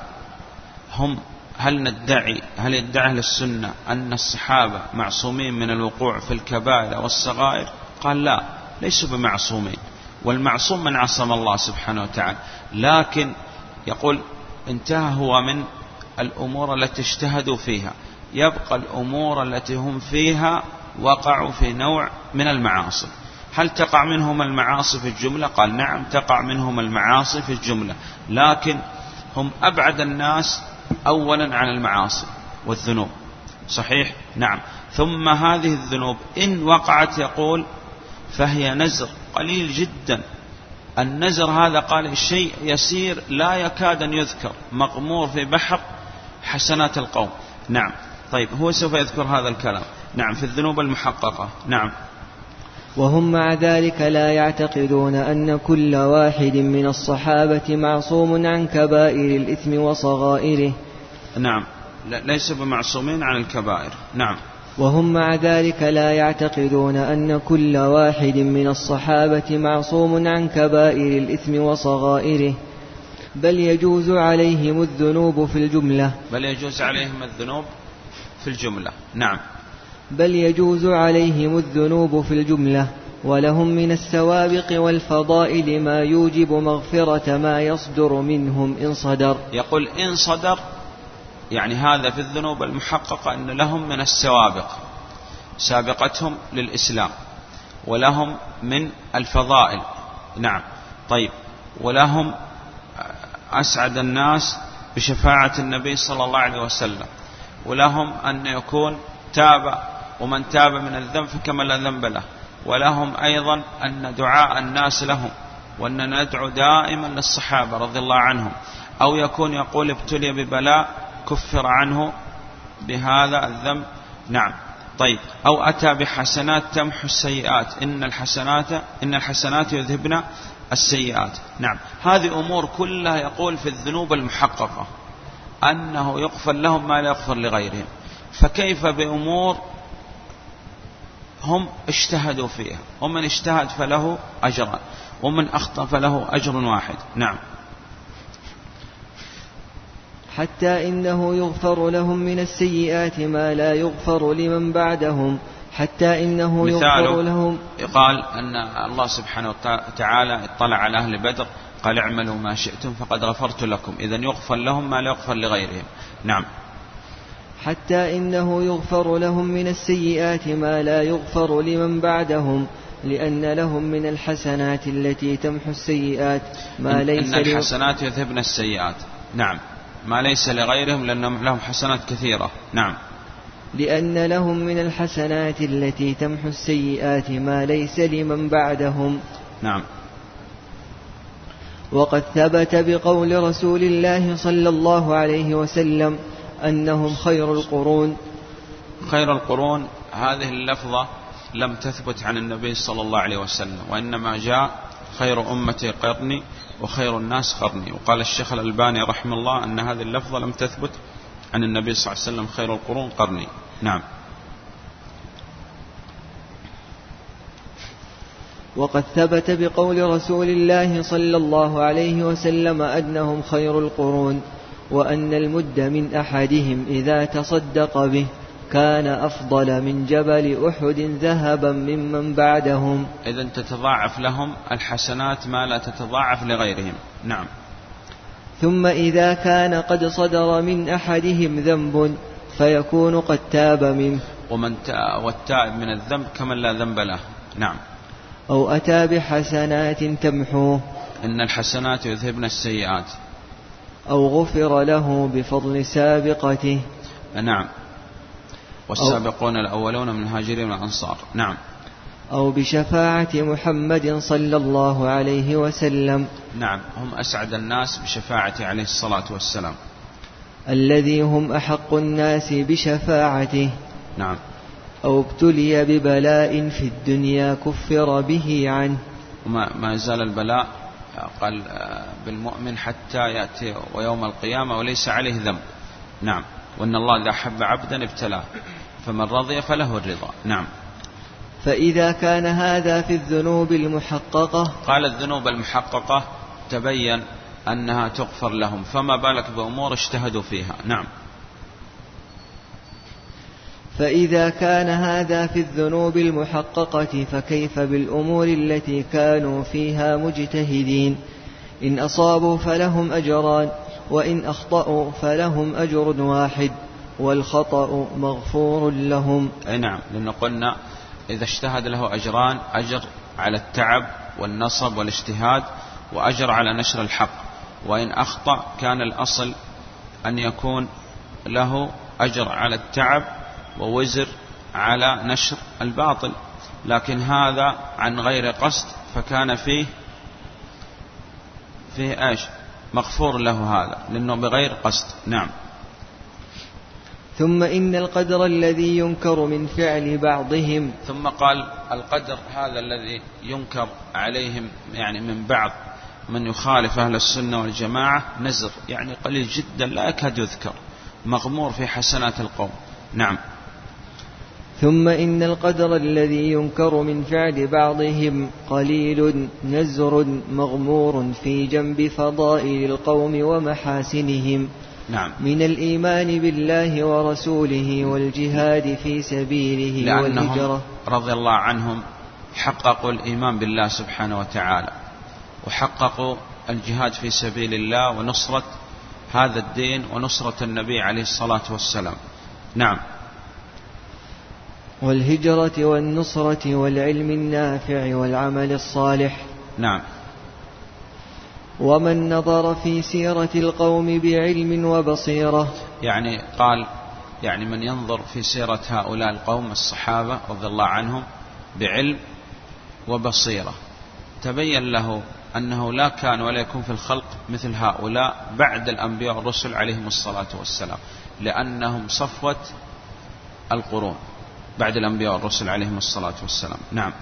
هل يدعي أهل السنة أن الصحابة معصومين من الوقوع في الكبائر والصغائر؟ قال لا، ليسوا بمعصومين، والمعصوم من عصم الله سبحانه وتعالى. لكن يقول انتهى هو من الأمور التي اجتهدوا فيها، يبقى الأمور التي هم فيها وقعوا في نوع من المعاصي. هل تقع منهم المعاصي في الجملة؟ قال نعم، تقع منهم المعاصي في الجملة، لكن هم أبعد الناس أولا عن المعاصي والذنوب. صحيح؟ نعم. ثم هذه الذنوب إن وقعت يقول فهي نزر قليل جدا. النزر هذا قال شيء يسير لا يكاد أن يذكر، مغمور في بحر حسنات القوم. نعم. طيب، هو سوف يذكر هذا الكلام. نعم، في الذنوب المحققة. نعم. وهم مع ذلك لا يعتقدون أن كل واحد من الصحابة معصوم عن كبائر الإثم وصغائره. نعم، ليس بمعصومين عن الكبائر. نعم. وهم مع ذلك لا يعتقدون أن كل واحد من الصحابة معصوم عن كبائر الإثم وصغائره، بل يجوز عليهم الذنوب في الجملة. بل يجوز عليهم الذنوب في الجملة. نعم. بل يجوز عليهم الذنوب في الجملة، ولهم من السوابق والفضائل ما يوجب مغفرة ما يصدر منهم إن صدر. يقول إن صدر، يعني هذا في الذنوب المحققة أن لهم من السوابق، سابقتهم للإسلام، ولهم من الفضائل. نعم. طيب، ولهم أسعد الناس بشفاعة النبي صلى الله عليه وسلم، ولهم أن يكون تاب، ومن تاب من الذنب فكما لا ذنب له، ولهم أيضا أن دعاء الناس لهم، وأن ندعو دائما للصحابة رضي الله عنهم. أو يكون يقول ابتلي ببلاء كفر عنه بهذا الذنب. نعم. طيب، أو أتى بحسنات تمحو السيئات، إن الحسنات يذهبن السيئات. نعم. هذه أمور كلها يقول في الذنوب المحققة أنه يغفر لهم ما لا يغفر لغيرهم، فكيف بأمور هم اجتهدوا فيها، ومن اجتهد فله أجران، ومن أخطأ فله أجر واحد. نعم. حتى إنه يغفر لهم من السيئات ما لا يغفر لمن بعدهم، حتى إنه يغفر لهم. يقال أن الله سبحانه وتعالى اطلع على أهل بدر قال اعملوا ما شئتم فقد غفرت لكم، إذن يغفر لهم ما لا يغفر لغيرهم. نعم. حتى إنه يغفر لهم من السيئات ما لا يغفر لمن بعدهم، لأن لهم من الحسنات التي تمحو السيئات ما ليس إن الحسنات يذهبن السيئات. نعم. ما ليس لغيرهم لأن لهم حسنات كثيرة. نعم. لأن لهم من الحسنات التي تمحو السيئات ما ليس لمن بعدهم. نعم. وقد ثبت بقول رسول الله صلى الله عليه وسلم أنهم خير القرون. خير القرون هذه اللفظة لم تثبت عن النبي صلى الله عليه وسلم، وإنما جاء خير أمتي قرني وخير الناس قرني. وقال الشيخ الألباني رحمه الله أن هذه اللفظة لم تثبت عن النبي صلى الله عليه وسلم خير القرون قرني. نعم. وقد ثبت بقول رسول الله صلى الله عليه وسلم أنهم خير القرون، وأن المد من أحدهم إذا تصدق به كان أفضل من جبل أحد ذهبا ممن بعدهم. إذن تتضاعف لهم الحسنات ما لا تتضاعف لغيرهم. نعم. ثم إذا كان قد صدر من أحدهم ذنب فيكون قد تاب منه، والتائب من الذنب كمن لا ذنب له. نعم. أو أتى بحسنات تمحوه، إن الحسنات يذهبن السيئات، أو غفر له بفضل سابقته. نعم. والسابقون الأولون من الهاجرين والأنصار. نعم. أو بشفاعة محمد صلى الله عليه وسلم. نعم. هم أسعد الناس بشفاعته عليه الصلاة والسلام، الذي هم أحق الناس بشفاعته. نعم. أو ابتلي ببلاء في الدنيا كفر به عنه. ما يزال البلاء قال بالمؤمن حتى يأتي ويوم القيامة وليس عليه ذنب. نعم. وأن الله إذا أحب عبدا ابتلاه فمن رضي فله الرضا. نعم. فإذا كان هذا في الذنوب المحققة، قال الذنوب المحققة تبين أنها تغفر لهم، فما بالك بأمور اجتهدوا فيها. نعم. فإذا كان هذا في الذنوب المحققة فكيف بالأمور التي كانوا فيها مجتهدين؟ إن أصابوا فلهم أجران، وإن أخطأوا فلهم أجر واحد، والخطأ مغفور لهم. أي نعم. لأن قلنا إذا اجتهد له أجران، أجر على التعب والنصب والاجتهاد، وأجر على نشر الحق. وإن أخطأ كان الأصل أن يكون له أجر على التعب ووزر على نشر الباطل، لكن هذا عن غير قصد فكان فيه إيش؟ مغفور له هذا لأنه بغير قصد. نعم. ثم إن القدر الذي ينكر من فعل بعضهم. ثم قال القدر هذا الذي ينكر عليهم يعني من بعض من يخالف أهل السنة والجماعة نزر، يعني قليل جدا لا يكاد يذكر، مغمور في حسنات القوم. نعم. ثم إن القدر الذي ينكر من فعل بعضهم قليل نزر مغمور في جنب فضائل القوم ومحاسنهم. نعم. من الإيمان بالله ورسوله والجهاد في سبيله والهجرة. رضي الله عنهم حققوا الإيمان بالله سبحانه وتعالى، وحققوا الجهاد في سبيل الله ونصرة هذا الدين ونصرة النبي عليه الصلاة والسلام. نعم. والهجرة والنصرة والعلم النافع والعمل الصالح. نعم. ومن نظر في سيرة القوم بعلم وبصيرة، يعني قال يعني من ينظر في سيرة هؤلاء القوم الصحابة رضي الله عنهم بعلم وبصيرة تبين له أنه لا كان ولا يكون في الخلق مثل هؤلاء بعد الأنبياء والرسل عليهم الصلاة والسلام، لأنهم صفوة القرون بعد الأنبياء والرسل عليهم الصلاة والسلام. نعم.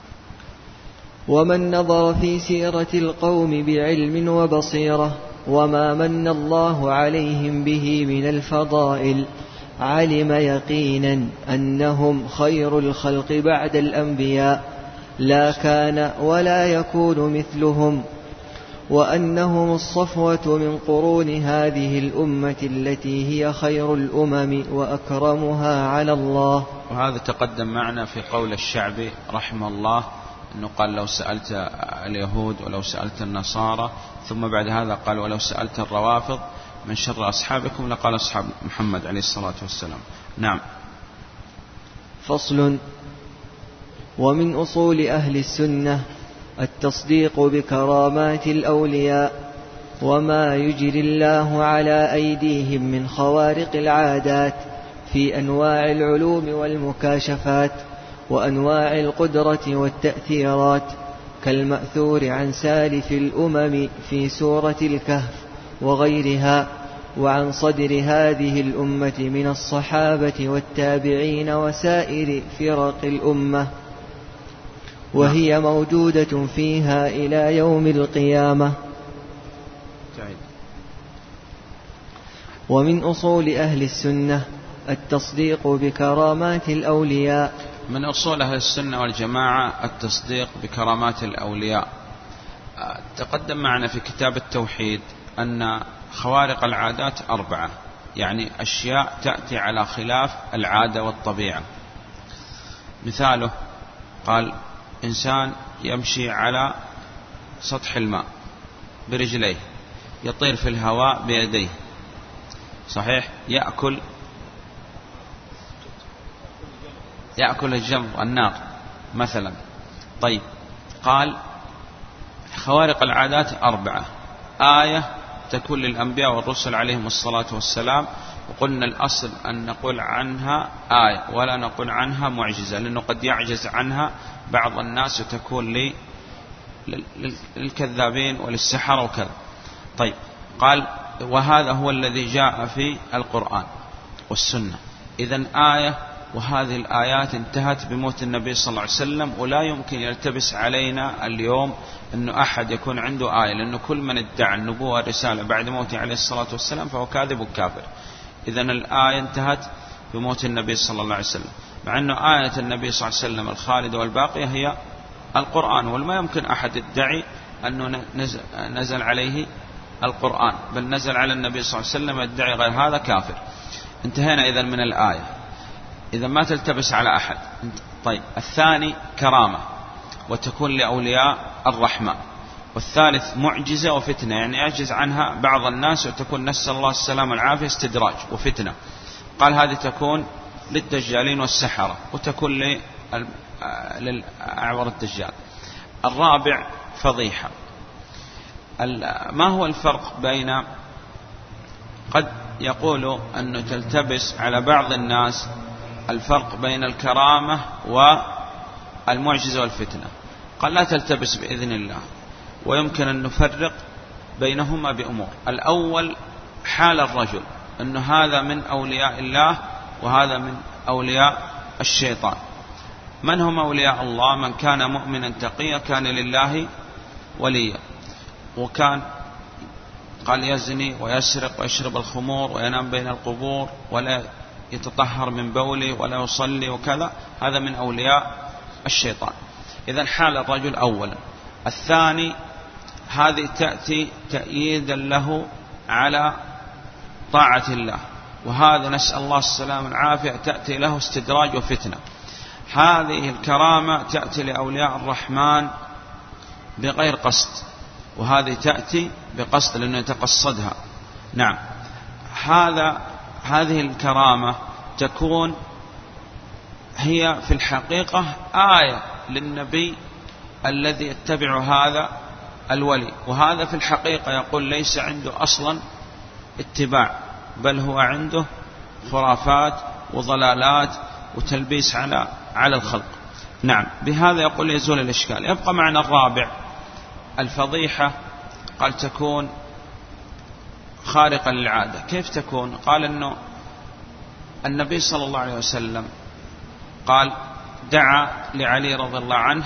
ومن نظر في سيرة القوم بعلم وبصيرة وما من الله عليهم به من الفضائل علم يقينا أنهم خير الخلق بعد الأنبياء، لا كان ولا يكون مثلهم، وأنهم الصفوة من قرون هذه الأمة التي هي خير الأمم وأكرمها على الله. وهذا تقدم معنا في قول الشعبي رحمه الله أنه قال لو سألت اليهود ولو سألت النصارى، ثم بعد هذا قال ولو سألت الروافض من شر أصحابكم لقال أصحاب محمد عليه الصلاة والسلام. نعم. فصل. ومن أصول أهل السنة التصديق بكرامات الأولياء وما يجري الله على أيديهم من خوارق العادات في أنواع العلوم والمكاشفات وأنواع القدرة والتأثيرات، كالمأثور عن سالف الأمم في سورة الكهف وغيرها، وعن صدر هذه الأمة من الصحابة والتابعين وسائر فرق الأمة، وهي موجودة فيها إلى يوم القيامة. ومن أصول أهل السنة التصديق بكرامات الأولياء. من أصول أهل السنة والجماعة التصديق بكرامات الأولياء. تقدم معنا في كتاب التوحيد أن خوارق العادات 4، يعني أشياء تأتي على خلاف العادة والطبيعة. مثاله قال إنسان يمشي على سطح الماء برجليه، يطير في الهواء بيديه، صحيح، يأكل الجمر النار مثلا. طيب، قال خوارق العادات 4، آية تكون للأنبياء والرسل عليهم الصلاة والسلام، وقلنا الأصل أن نقول عنها آية ولا نقول عنها معجزة، لأنه قد يعجز عنها بعض الناس وتكون للكذابين وللسحرة وكذا. طيب، قال وهذا هو الذي جاء في القرآن والسنة. إذن آية، وهذه الآيات انتهت بموت النبي صلى الله عليه وسلم، ولا يمكن يلتبس علينا اليوم أنه أحد يكون عنده آية، لأنه كل من ادعى النبوة والرسالة بعد موته عليه الصلاة والسلام فهو كاذب وكافر. إذن الآية انتهت بموت النبي صلى الله عليه وسلم، مع أنه آية النبي صلى الله عليه وسلم الخالدة والباقية هي القرآن، وما يمكن أحد يدعي أنه نزل عليه القرآن، بل نزل على النبي صلى الله عليه وسلم، يدعي غير هذا كافر. انتهينا إذن من الآية، إذا ما تلتبس على أحد. طيب، الثاني كرامة وتكون لأولياء الرحمن، والثالث معجزة وفتنة، يعني يعجز عنها بعض الناس وتكون نسأل الله السلام والعافية استدراج وفتنة. قال هذه تكون للدجالين والسحرة، وتكون للأعور الدجال. الرابع فضيحة. ما هو الفرق بين، قد يقول أنه تلتبس على بعض الناس الفرق بين الكرامة والمعجزة والفتنة. قال لا تلتبس بإذن الله، ويمكن أن نفرق بينهما بأمور. الأول حال الرجل، أنه هذا من أولياء الله وهذا من أولياء الشيطان. من هم أولياء الله؟ من كان مؤمنا تقيا كان لله وليا، وكان قال يزني ويسرق ويشرب الخمور وينام بين القبور ولا يتطهر من بوله ولا يصلي وكذا، هذا من أولياء الشيطان. إذن حال الرجل أولا. الثاني، هذه تأتي تأييدا له على طاعة الله، وهذا نسأل الله السلام والعافية تأتي له استدراج وفتنة. هذه الكرامة تأتي لأولياء الرحمن بغير قصد، وهذه تأتي بقصد لأنه يتقصدها. نعم، هذه الكرامة تكون هي في الحقيقة آية للنبي الذي يتبع هذا الولي، وهذا في الحقيقة يقول ليس عنده أصلا اتباع، بل هو عنده خرافات وضلالات وتلبيس على الخلق. نعم، بهذا يقول يزول الإشكال. يبقى معنا الرابع الفضيحة. قال تكون خارقة للعادة. كيف تكون؟ قال أنه النبي صلى الله عليه وسلم قال دعا لعلي رضي الله عنه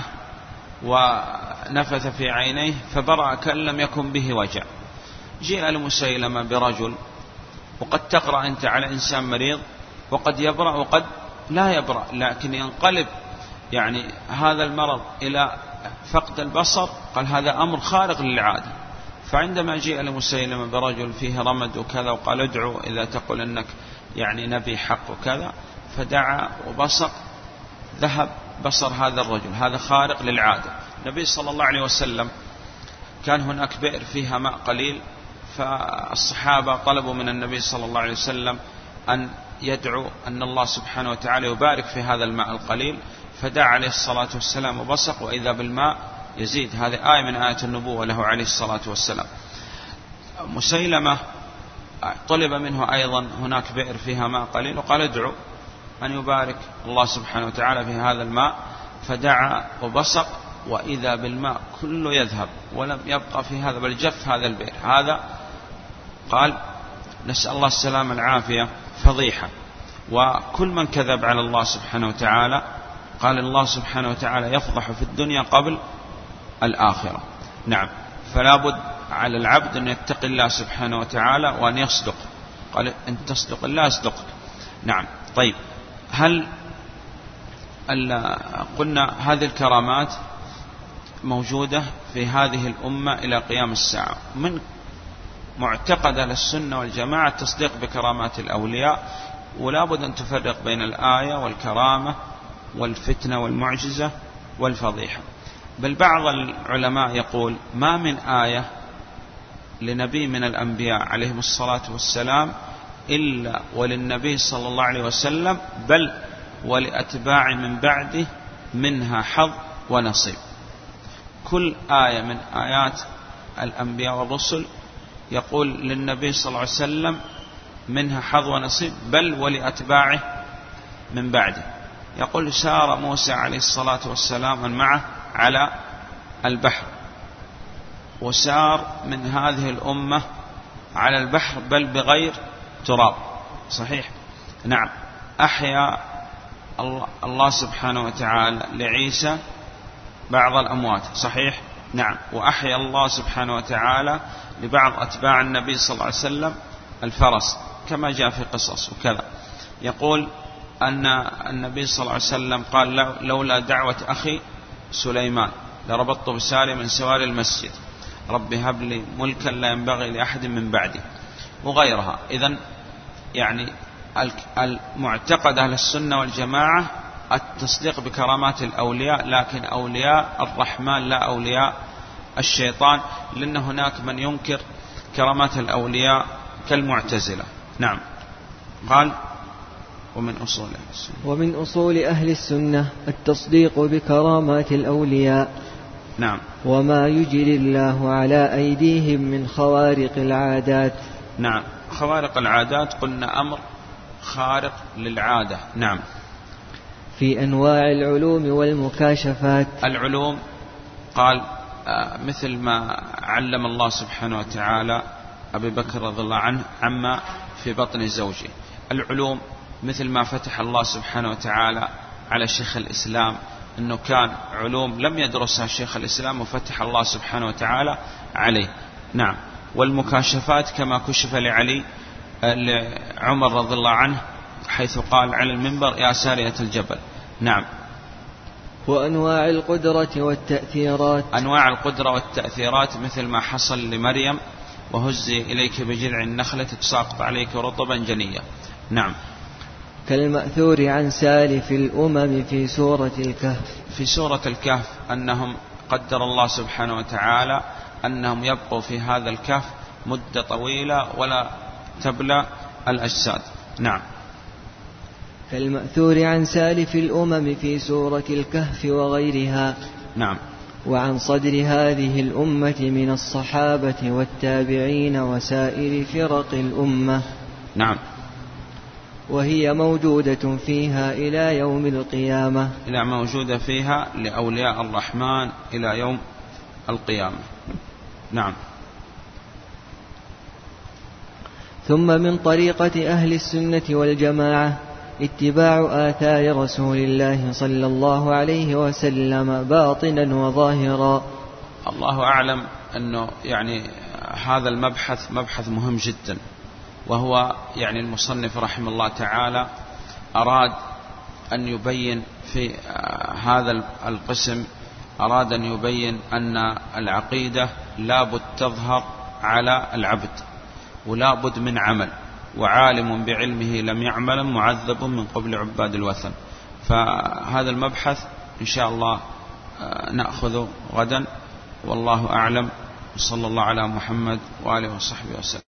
ونفث في عينيه فبرأ كأن لم يكن به وجع. جاء لمسيلمة برجل، وقد تقرأ أنت على إنسان مريض وقد يبرأ وقد لا يبرأ، لكن ينقلب يعني هذا المرض إلى فقد البصر، قال هذا أمر خارق للعادة. فعندما جاء لمسيلمة برجل فيه رمد وكذا وقال ادعو إذا تقول أنك يعني نبي حق وكذا، فدعا وبصق ذهب بصر هذا الرجل، هذا خارق للعادة. النبي صلى الله عليه وسلم كان هناك بئر فيها ماء قليل، فالصحابة طلبوا من النبي صلى الله عليه وسلم أن يدعو أن الله سبحانه وتعالى يبارك في هذا الماء القليل، فدعا عليه الصلاة والسلام وبصق وإذا بالماء يزيد. هذه آية من آيات النبوة له عليه الصلاة والسلام. مسيلمة طلب منه أيضا هناك بئر فيها ماء قليل وقال ادعو أن يبارك الله سبحانه وتعالى في هذا الماء، فدعا وبصق وإذا بالماء كله يذهب ولم يبقى في هذا بل جف هذا البئر. هذا قال نسأل الله السلامة العافية فضيحة. وكل من كذب على الله سبحانه وتعالى قال الله سبحانه وتعالى يفضح في الدنيا قبل الآخرة. نعم، فلا بد على العبد أن يتقي الله سبحانه وتعالى وأن يصدق، قال أن تصدق الله يصدقك. نعم. طيب، هل قلنا هذه الكرامات موجودة في هذه الأمة إلى قيام الساعة؟ من معتقد للسنة والجماعة التصديق بكرامات الأولياء، ولا بد أن تفرق بين الآية والكرامة والفتنة والمعجزة والفضيحة. بل بعض العلماء يقول ما من آية لنبي من الأنبياء عليهم الصلاة والسلام إلا وللنبي صلى الله عليه وسلم بل ولأتباع من بعده منها حظ ونصيب. كل آية من آيات الأنبياء والرسل يقول للنبي صلى الله عليه وسلم منها حظ ونصيب بل ولأتباعه من بعده. يقول سار موسى عليه الصلاة والسلام معه على البحر، وسار من هذه الأمة على البحر بل بغير تراب. صحيح؟ نعم. أحيا الله سبحانه وتعالى لعيسى بعض الأموات. صحيح؟ نعم. وأحيا الله سبحانه وتعالى لبعض أتباع النبي صلى الله عليه وسلم الفرس كما جاء في قصص وكذا. يقول أن النبي صلى الله عليه وسلم قال لولا دعوة أخي سليمان لربطت بساري من سواري المسجد، رب هب لي ملكا لا ينبغي لأحد من بعدي، وغيرها. إذن يعني المعتقد أهل السنة والجماعة التصديق بكرامات الأولياء، لكن أولياء الرحمن لا أولياء الشيطان، لأن هناك من ينكر كرامات الأولياء كالمعتزلة. نعم. قال ومن أصول أهل السنة التصديق بكرامات الأولياء. نعم. وما يجري الله على أيديهم من خوارق العادات. نعم. خوارق العادات قلنا أمر خارق للعادة. نعم. في أنواع العلوم والمكاشفات. العلوم قال مثل ما علم الله سبحانه وتعالى أبي بكر رضي الله عنه عما في بطن زوجه. العلوم مثل ما فتح الله سبحانه وتعالى على شيخ الإسلام، أنه كان علوم لم يدرسها شيخ الإسلام وفتح الله سبحانه وتعالى عليه. نعم. والمكاشفات كما كشف لعمر رضي الله عنه حيث قال على المنبر يا سارية الجبل. نعم. وأنواع القدرة والتأثيرات. أنواع القدرة والتأثيرات مثل ما حصل لمريم وهزي إليك بجذع النخلة تساقط عليك رطبا جنيا. نعم. كالمأثور عن سالف الأمم في سورة الكهف. في سورة الكهف أنهم قدر الله سبحانه وتعالى أنهم يبقوا في هذا الكهف مدة طويلة ولا تبلى الأجساد. نعم. كالمأثور عن سالف الأمم في سورة الكهف وغيرها. نعم. وعن صدر هذه الأمة من الصحابة والتابعين وسائر فرق الأمة. نعم. وهي موجودة فيها إلى يوم القيامة. إلى موجودة فيها لأولياء الرحمن إلى يوم القيامة. نعم. ثم من طريقة أهل السنة والجماعة اتباع آثار رسول الله صلى الله عليه وسلم باطنا وظاهرا. الله أعلم أنه يعني هذا المبحث مبحث مهم جدا، وهو يعني المصنف رحمه الله تعالى أراد أن يبين في هذا القسم، أراد أن يبين أن العقيدة لابد تظهر على العبد ولا بد من عمل، وعالم بعلمه لم يعمل معذب من قبل عباد الوثن. فهذا المبحث إن شاء الله نأخذه غدا، والله أعلم، وصلى الله على محمد وآله وصحبه وسلم.